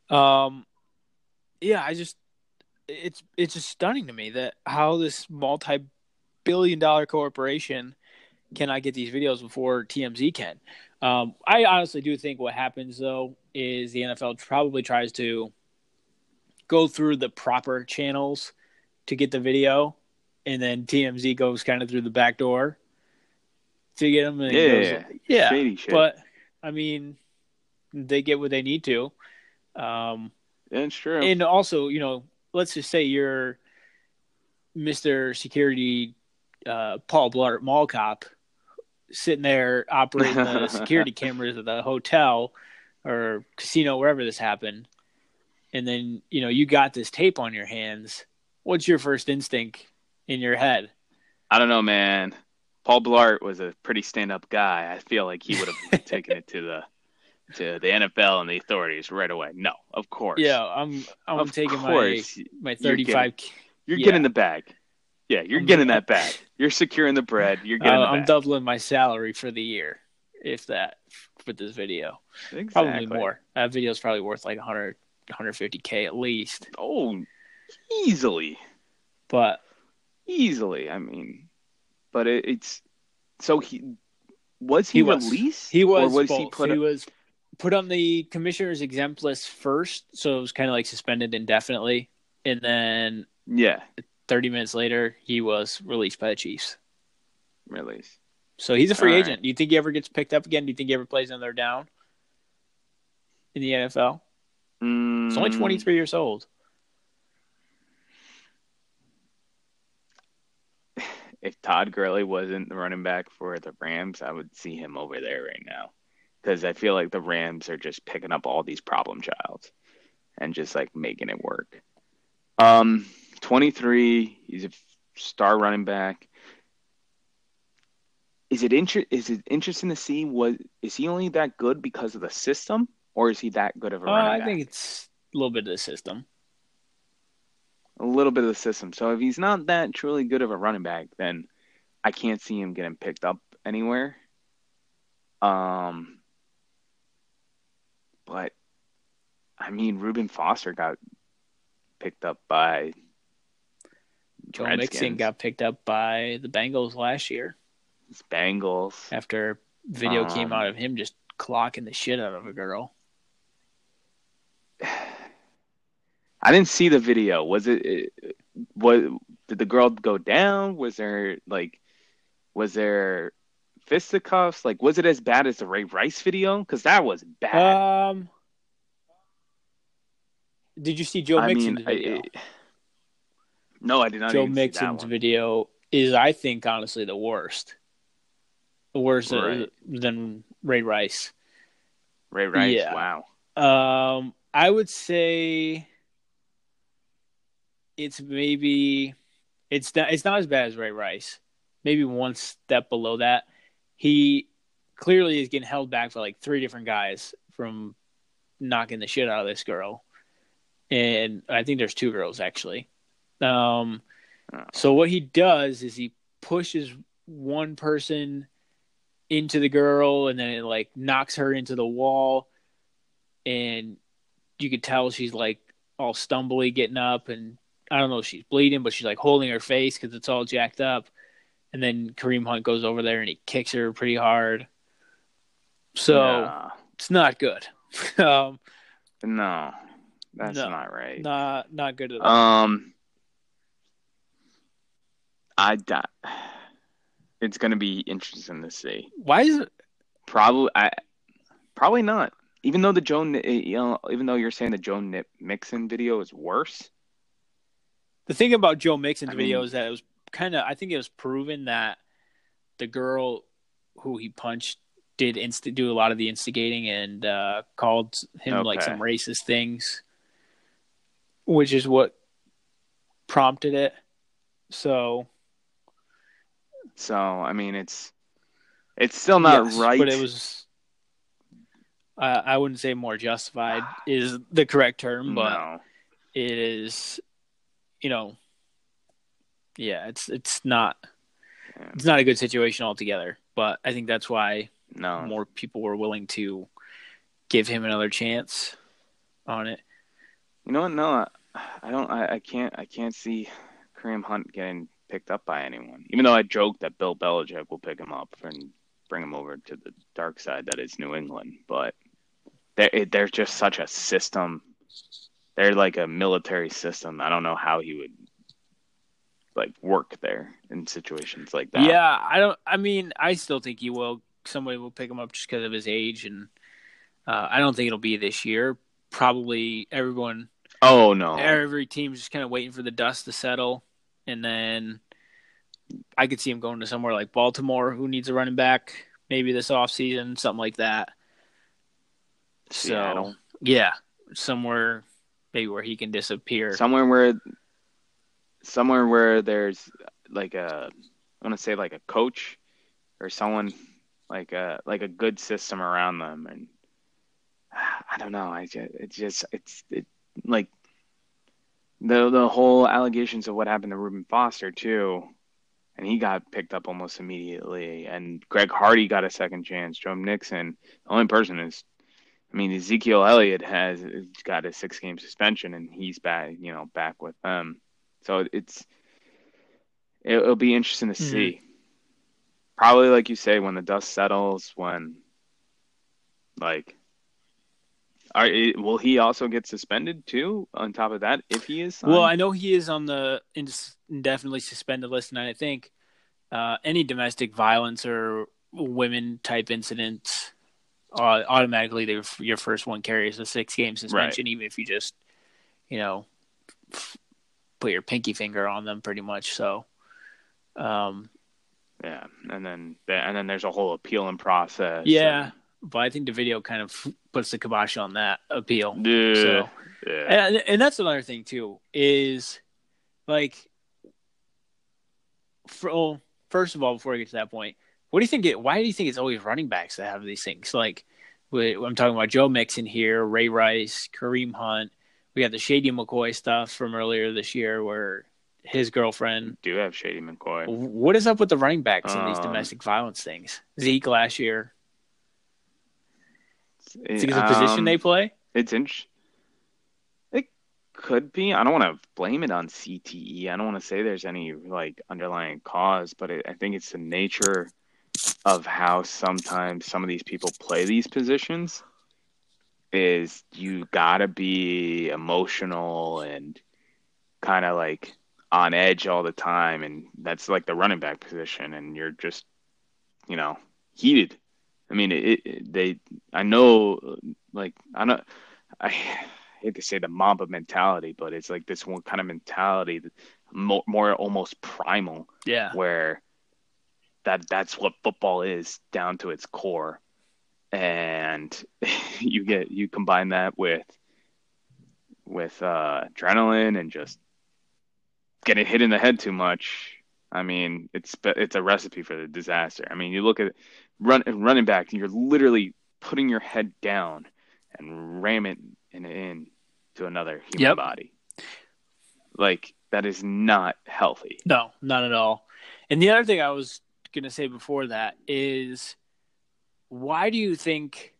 it's just stunning to me that how this multi-billion-dollar corporation cannot get these videos before TMZ can. I honestly do think what happens though is the NFL probably tries to go through the proper channels to get the video, and then TMZ goes kind of through the back door to get them. And yeah. Shady shit. But I mean, they get what they need to. It's true. And also, let's just say you're Mr. Security, Paul Blart Mall Cop, sitting there operating the security cameras at the hotel or casino, wherever this happened. And then, you got this tape on your hands. What's your first instinct in your head? I don't know, man. Paul Blart was a pretty stand-up guy. I feel like he would have taken it to the NFL and the authorities right away. No, of course. Yeah, I'm taking my 35. You're getting the bag. Yeah, you're getting that bag. You're securing the bread. You're getting the bag. I'm doubling my salary for the year, if that, with this video. Exactly. Probably more. That video is probably worth like $150K at least. Oh, easily. But easily, I mean, but it's so he released? He was. Or was both. He was put on the commissioner's exempt list first, so it was kind of like suspended indefinitely, and then 30 minutes later, he was released by the Chiefs. Release. So he's a free agent. Do you think he ever gets picked up again? Do you think he ever plays another down in the NFL? He's only 23 years old. If Todd Gurley wasn't the running back for the Rams, I would see him over there right now. Because I feel like the Rams are just picking up all these problem childs and just like making it work. 23, he's a star running back. Is it interesting to see is he only that good because of the system, or is he that good of a running back? I think it's a little bit of the system. A little bit of the system. So if he's not that truly good of a running back, then I can't see him getting picked up anywhere. But I mean, Reuben Foster got picked up by Joe Mixon got picked up by the Bengals last year. It's Bengals. After video came out of him just clocking the shit out of a girl. I didn't see the video. Did the girl go down? Was there fisticuffs? Like, was it as bad as the Ray Rice video? Because that was bad. Did you see Joe Mixon's video? No, I did not. Joe Mixon's video is, I think, honestly, the worst. Worse than Ray Rice. Ray Rice, yeah. Wow. I would say it's not as bad as Ray Rice. Maybe one step below that. He clearly is getting held back for like 3 different guys from knocking the shit out of this girl. And I think there's 2 girls actually. So what he does is he pushes one person into the girl, and then it like knocks her into the wall, and you could tell she's like all stumbly getting up, and I don't know if she's bleeding, but she's like holding her face because it's all jacked up. And then Kareem Hunt goes over there and he kicks her pretty hard. So No, it's not good. um, no, that's no, not right. not good at all. I doubt it's going to be interesting to see. Why is it? Probably not. Even though even though you're saying the Mixon video is worse. The thing about Joe Mixon's I video mean, is that it was I think it was proven that the girl who he punched did do a lot of the instigating and called him like some okay. racist things, which is what prompted it. So I mean, it's still not yes, right. but it was. I wouldn't say more justified is the correct term, but No. it is. Yeah, it's not. Yeah. It's not a good situation altogether. But I think that's why No. more people were willing to give him another chance on it. You know what? No, I don't. I can't see Kareem Hunt getting picked up by anyone. Even though I joked that Bill Belichick will pick him up and bring him over to the dark side that is New England, but they're just such a system. They're like a military system. I don't know how he would like work there in situations like that. Yeah, I don't. I mean, I still think he will. Somebody will pick him up just because of his age, and I don't think it'll be this year. Probably everyone. Oh no. Every team's just kind of waiting for the dust to settle, and then I could see him going to somewhere like Baltimore, who needs a running back, maybe this offseason, something like that. Seattle. So yeah, somewhere maybe where he can disappear. Somewhere where there's like I want to say like a coach or someone like a good system around them, and I don't know. It's like the whole allegations of what happened to Reuben Foster too, and he got picked up almost immediately, and Greg Hardy got a second chance. Joe Mixon, the only person is. I mean, Ezekiel Elliott has got a 6-game suspension, and he's back with them. So it'll be interesting to see. Probably, like you say, when the dust settles, will he also get suspended too? On top of that, if he is signed? Well, I know he is on the indefinitely suspended list, and I think any domestic violence or women type incidents, automatically your first one carries a 6-game suspension, right. even if you just put your pinky finger on them, pretty much. So. Yeah, and then there's a whole appealing process. Yeah, but I think the video kind of puts the kibosh on that appeal. Yeah, so, yeah. And that's another thing too is like, first of all, before we get to that point, what do you think? Why do you think it's always running backs that have these things? Like, I'm talking about Joe Mixon here, Ray Rice, Kareem Hunt. We got the Shady McCoy stuff from earlier this year where his girlfriend. Do have Shady McCoy. What is up with the running backs in these domestic violence things? Zeke last year. Is it a position they play? It's interesting. It could be. I don't want to blame it on CTE. I don't want to say there's any like underlying cause, but I think it's the nature of how sometimes some of these people play these positions. Is you gotta be emotional and kind of like on edge all the time, and that's like the running back position, and you're just heated. I mean, I hate to say the Mamba mentality, but it's like this one kind of mentality that more almost primal. Yeah. Where that's what football is down to its core. And you combine that with adrenaline and just getting hit in the head too much. I mean, it's a recipe for the disaster. I mean, you look at running back, you're literally putting your head down and ram it in to another human body. Like, that is not healthy. No, not at all. And the other thing I was going to say before that is, why do you think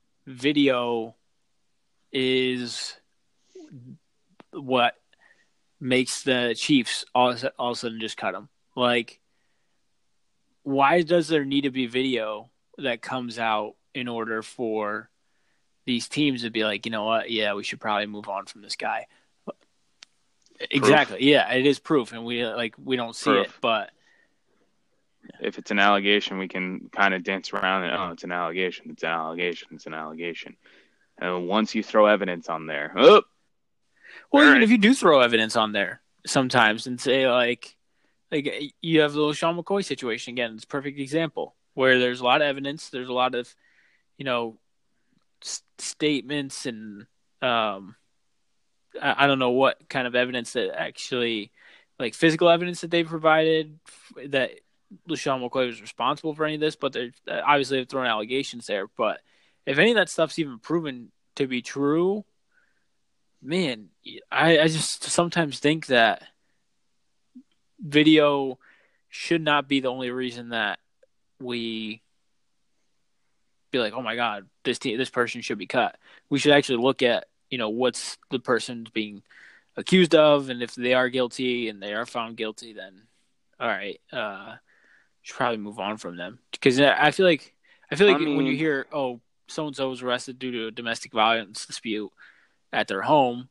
video is what makes the Chiefs all of a sudden just cut him. Like, why does there need to be video that comes out in order for these teams to be like, you know what? Yeah, we should probably move on from this guy. Exactly. Proof. Yeah, it is proof, and we don't see it, Proof. but If it's an allegation, we can kind of dance around it. Oh, it's an allegation. It's an allegation. It's an allegation. And once you throw evidence on there, well, even right. if you do throw evidence on there sometimes and say like you have the LeSean McCoy situation again, it's a perfect example where there's a lot of evidence, there's a lot of statements and I don't know what kind of evidence that actually, like physical evidence that they provided that LeSean McCoy was responsible for any of this, but they're obviously they've thrown allegations there. But if any of that stuff's even proven to be true, man, I just sometimes think that video should not be the only reason that we be like, oh my God, this person should be cut. We should actually look at, what's the person being accused of, and if they are guilty and they are found guilty, then all right, should probably move on from them. Because I feel like when you hear, oh, so and so was arrested due to a domestic violence dispute at their home,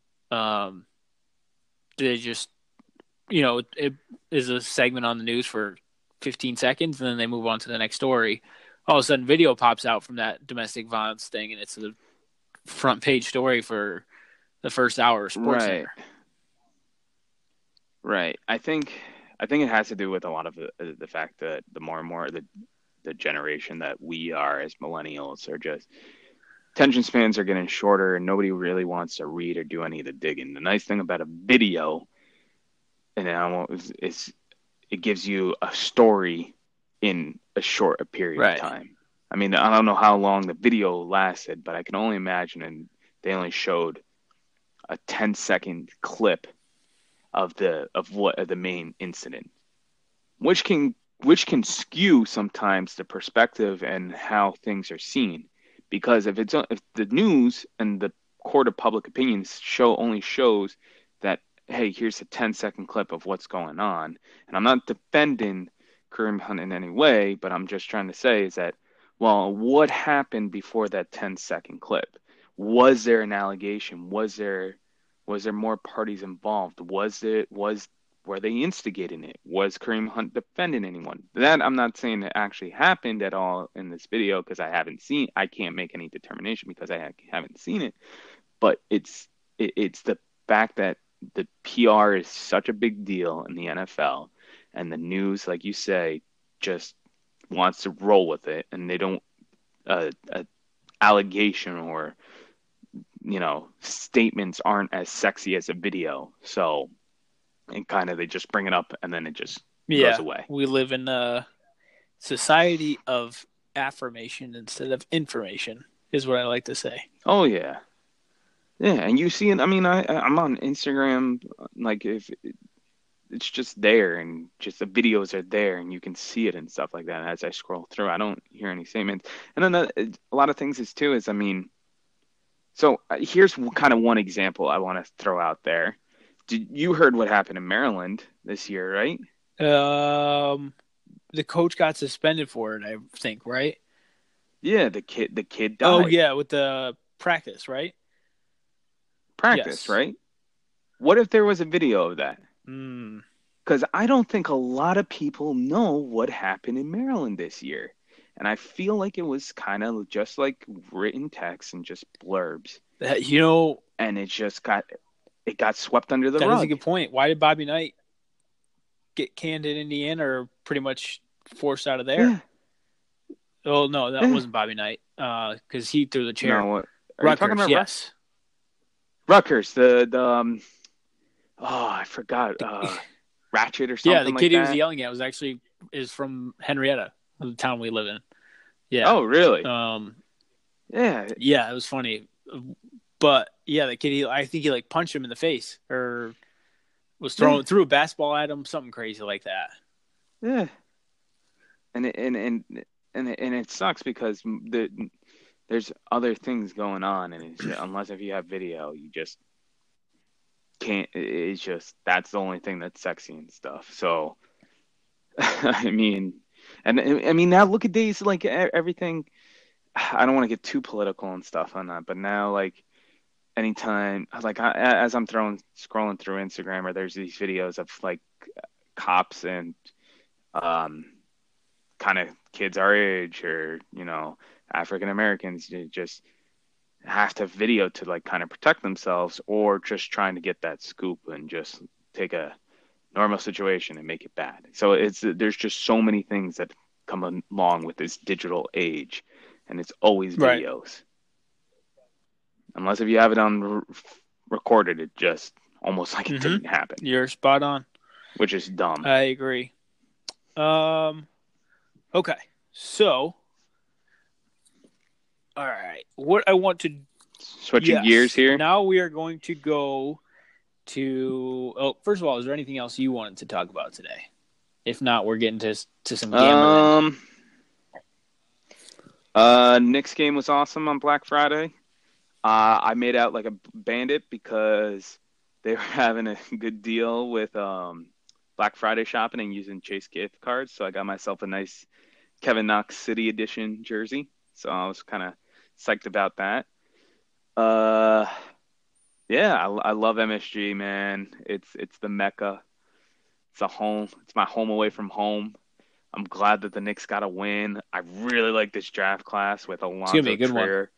they just, it is a segment on the news for 15 seconds, and then they move on to the next story. All of a sudden, video pops out from that domestic violence thing, and it's the front page story for the first hour of Sports Center. Right. I think it has to do with a lot of the fact that the more and more the generation that we are as millennials are just attention spans are getting shorter, and nobody really wants to read or do any of the digging. The nice thing about a video, is it gives you a story in a short period of time. I mean, I don't know how long the video lasted, but I can only imagine, and they only showed a 10-second clip of the main incident, which can skew sometimes the perspective and how things are seen, because if the news and the court of public opinion only shows that, hey, here's a 10-second clip of what's going on, and I'm not defending Kareem Hunt in any way, but I'm just trying to say is that, well, what happened before that 10-second clip? Was there an allegation? Was there more parties involved? Were they instigating it? Was Kareem Hunt defending anyone? That I'm not saying it actually happened at all in this video, because I can't make any determination because I haven't seen it. But it's the fact that the PR is such a big deal in the NFL, and the news, like you say, just wants to roll with it, and they don't allegation or statements aren't as sexy as a video, so and kind of they just bring it up and then it just goes away. We live in a society of affirmation instead of information, is what I like to say. Oh yeah, and you see it. I mean, I'm on Instagram, like if it's just there and just the videos are there and you can see it and stuff like that. And as I scroll through, I don't hear any statements. And then a lot of things is, I mean, so here's kind of one example I want to throw out there. You heard what happened in Maryland this year, right? The coach got suspended for it, I think, right? Yeah, the kid died. Oh yeah, with the practice, right? Yes. Right? What if there was a video of that? Because I don't think a lot of people know what happened in Maryland this year. And I feel like it was kind of just like written text and just blurbs. And it just got swept under the rug. That is a good point. Why did Bobby Knight get canned in Indiana or pretty much forced out of there? Yeah. Oh, no, that wasn't Bobby Knight because he threw the chair. No, Rutgers, yes. Rutgers, I forgot. Ratchet or something. Yeah, the kid he was yelling at is from Henrietta, the town we live in. Yeah. Oh, really? Yeah. Yeah, it was funny. But yeah, the kid, I think he like punched him in the face or was threw a basketball at him, something crazy like that. Yeah. And it sucks because there's other things going on, and unless if you have video, you just can't. It's just that's the only thing that's sexy and stuff. So I mean, and I mean now look at days like everything. I don't want to get too political and stuff on that, but now like anytime like as I'm scrolling through Instagram, or there's these videos of like cops and um kind of kids our age, or African Americans, just have to video to like kind of protect themselves, or just trying to get that scoop and just take a normal situation and make it bad. So there's just so many things that come along with this digital age, and it's always Right. videos. Unless if you have it on recorded, it just almost like it didn't happen. You're spot on. Which is dumb. I agree. Okay. So, all right. What I want to switching gears here. Now we are going to go to. Oh, first of all, is there anything else you wanted to talk about today? If not, we're getting to some gambling. Knicks game was awesome on Black Friday. I made out like a bandit because they were having a good deal with Black Friday shopping and using Chase gift cards. So I got myself a nice Kevin Knox City Edition jersey. So I was kind of psyched about that. Yeah, I love MSG, man. It's the Mecca. It's a home. It's my home away from home. I'm glad that the Knicks got a win. I really like this draft class with Alonzo Trier.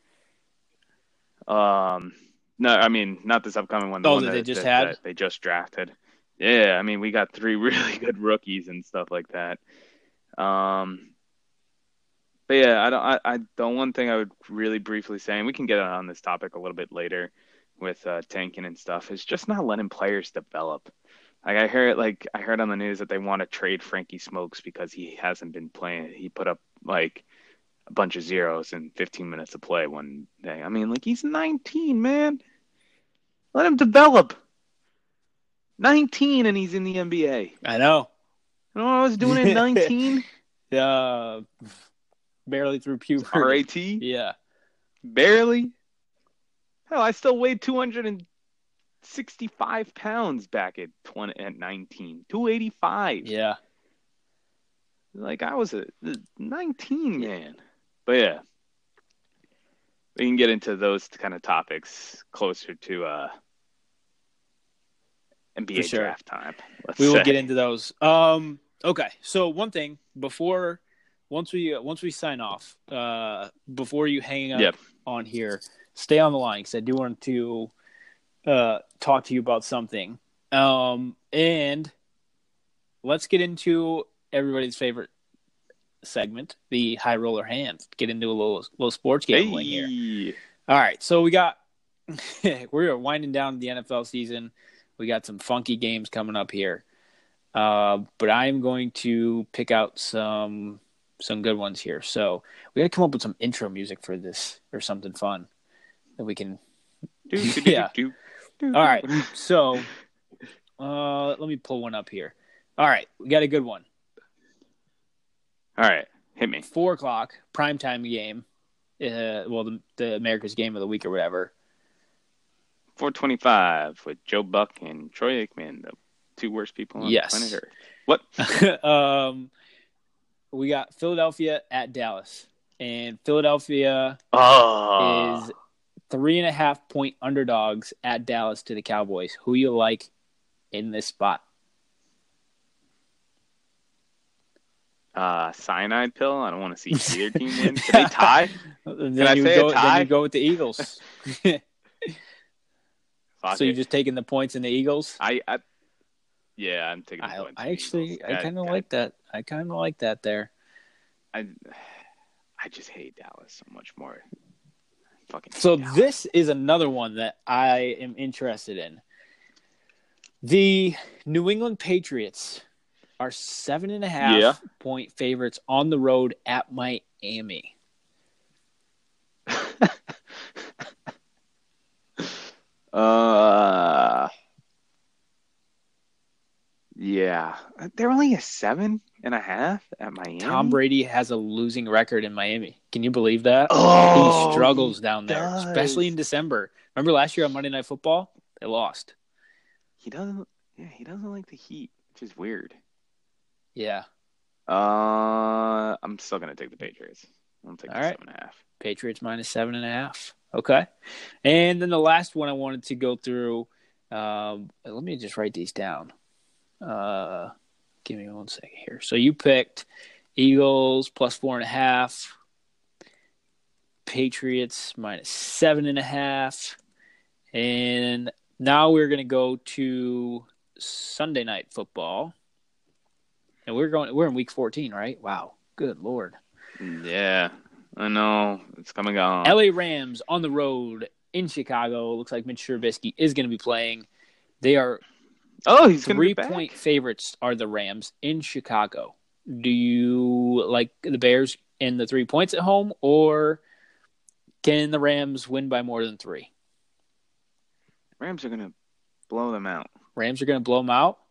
No, I mean not this upcoming one. The one that they just had. That they just drafted. Yeah, I mean we got 3 really good rookies and stuff like that. But yeah, the one thing I would really briefly say, and we can get on this topic a little bit later with tanking and stuff, is just not letting players develop. Like I heard on the news that they want to trade Frankie Smokes because he hasn't been playing. He put up like a bunch of zeros in 15 minutes of play one day. I mean, like he's 19, man. Let him develop. 19 and he's in the NBA. I know. You know what I was doing at 19? Barely through puberty. RAT? Yeah. Barely? Hell, I still weighed 265 pounds back at 19. 285. Yeah. Like I was a 19, man. But yeah. We can get into those kind of topics closer to NBA draft time. We will get into those. Okay. So one thing once we sign off, before you hang up on here, stay on the line because I do want to talk to you about something. And let's get into everybody's favorite segment, the high roller hand. Get into a little sports gambling here. All right, so we're winding down the NFL season. We got some funky games coming up here, but I'm going to pick out some good ones here. So we got to come up with some intro music for this or something fun that we can. Yeah. All right, so let me pull one up here. All right, we got a good one. All right, hit me. 4:00 primetime game. The America's Game of the Week or whatever. 425 with Joe Buck and Troy Aikman, the 2 worst people on planet Earth. What? We got Philadelphia at Dallas, and Philadelphia is 3.5-point underdogs at Dallas to the Cowboys. Who you like in this spot? Cyanide pill. I don't want to see either team win. Can they tie? Then you go with the Eagles. So you're just taking the points in the Eagles? Yeah, I'm taking the points. I kind of like that. I kind of like that there. I just hate Dallas so much more. So this is another one that I am interested in. The New England Patriots are 7.5-point favorites on the road at Miami. Yeah, they're only a 7.5 at Miami. Tom Brady has a losing record in Miami. Can you believe that? Oh, he struggles down there, especially in December. Remember last year on Monday Night Football? They lost. He doesn't. Yeah, he doesn't like the Heat, which is weird. Yeah. I'm still gonna take the Patriots. I'm gonna take All the right. 7.5. Patriots minus 7.5. Okay. And then the last one I wanted to go through. Let me just write these down. Give me 1 second here. So you picked Eagles plus 4.5, Patriots minus 7.5, and now we're gonna go to Sunday night football, and we're in week 14, right? Wow, good lord. Yeah, I know it's coming on. LA Rams on the road in Chicago. Looks like Mitch Trubisky is going to be playing. They are He's going to be back. 3-point favorites are the Rams in Chicago. Do you like the Bears in the 3 points at home, or can the Rams win by more than 3? Rams are going to blow them out. Rams are going to blow them out?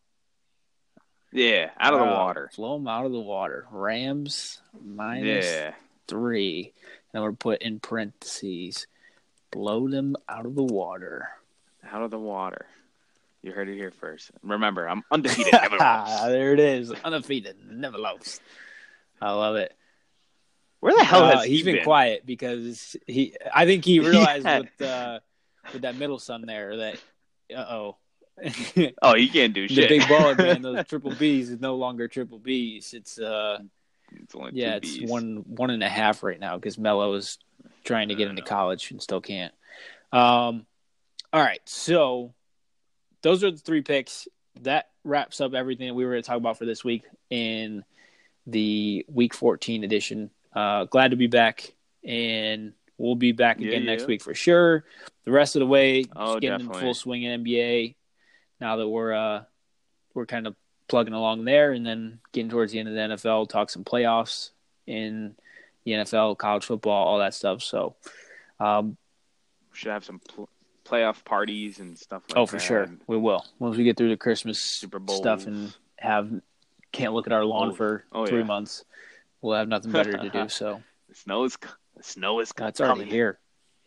Yeah, out of the water. Blow them out of the water. Rams minus 3. And we're put in parentheses. Blow them out of the water. Out of the water. You heard it here first. Remember, I'm undefeated. Never lost. There it is. Undefeated. Never lost. I love it. Where the hell has he's he been quiet because I think he realized with that middle son there that, oh, he can't do shit. The big baller, man, those triple Bs is no longer triple Bs. It's only 2 it's Bs. 1.5 right now because Melo is trying to get into college and still can't. All right, so those are the 3 picks. That wraps up everything that we were going to talk about for this week in the Week 14 edition. Glad to be back, and we'll be back again next week for sure. The rest of the way, just getting in full swing in NBA. Now that we're kind of plugging along there, and then getting towards the end of the NFL, talk some playoffs in the NFL, college football, all that stuff. So, we should have some playoff parties and stuff like that. Oh, for sure, we will. Once we get through the Christmas Super Bowl stuff and can't look at our lawn for 3 months, we'll have nothing better to do. So the snow is coming. It's already here.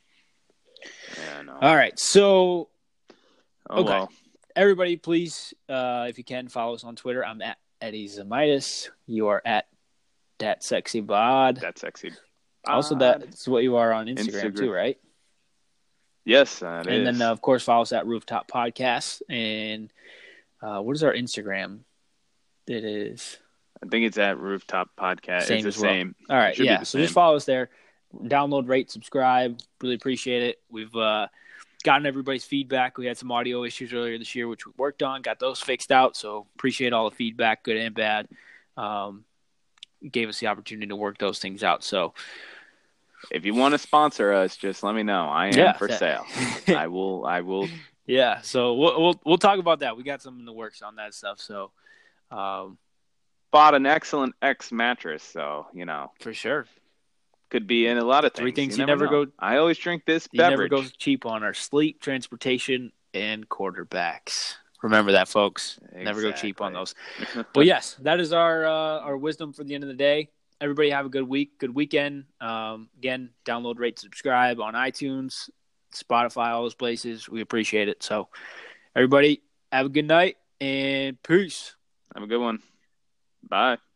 Yeah, I know. All right, so okay. Well. Everybody, please, if you can, follow us on Twitter. I'm at Eddie Zamitis. You are at ThatSexyBod. ThatSexyBod. Also, that's what you are on Instagram too, right? Yes, that is. And then, of course, follow us at Rooftop Podcast. And what is our Instagram? It is. I think it's at Rooftop Podcast. Same it's the well. Same. All right, yeah. So just follow us there. Download, rate, subscribe. Really appreciate it. We've gotten everybody's feedback. We had some audio issues earlier this year, which we worked on, got those fixed out. So appreciate all the feedback, good and bad. Gave us the opportunity to work those things out. So if you want to sponsor us, just let me know. I am for sale. I will. Yeah. So we'll talk about that. We got some in the works on that stuff. So, bought an excellent X mattress. So, for sure. Could be in a lot of things. 3 things you never go. I always drink this You beverage. never go cheap on our sleep, transportation, and quarterbacks. Remember that, folks. Exactly. Never go cheap on those. But yes, that is our wisdom for the end of the day. Everybody have a good week, good weekend. Again, download, rate, subscribe on iTunes, Spotify, all those places. We appreciate it. So, everybody, have a good night and peace. Have a good one. Bye.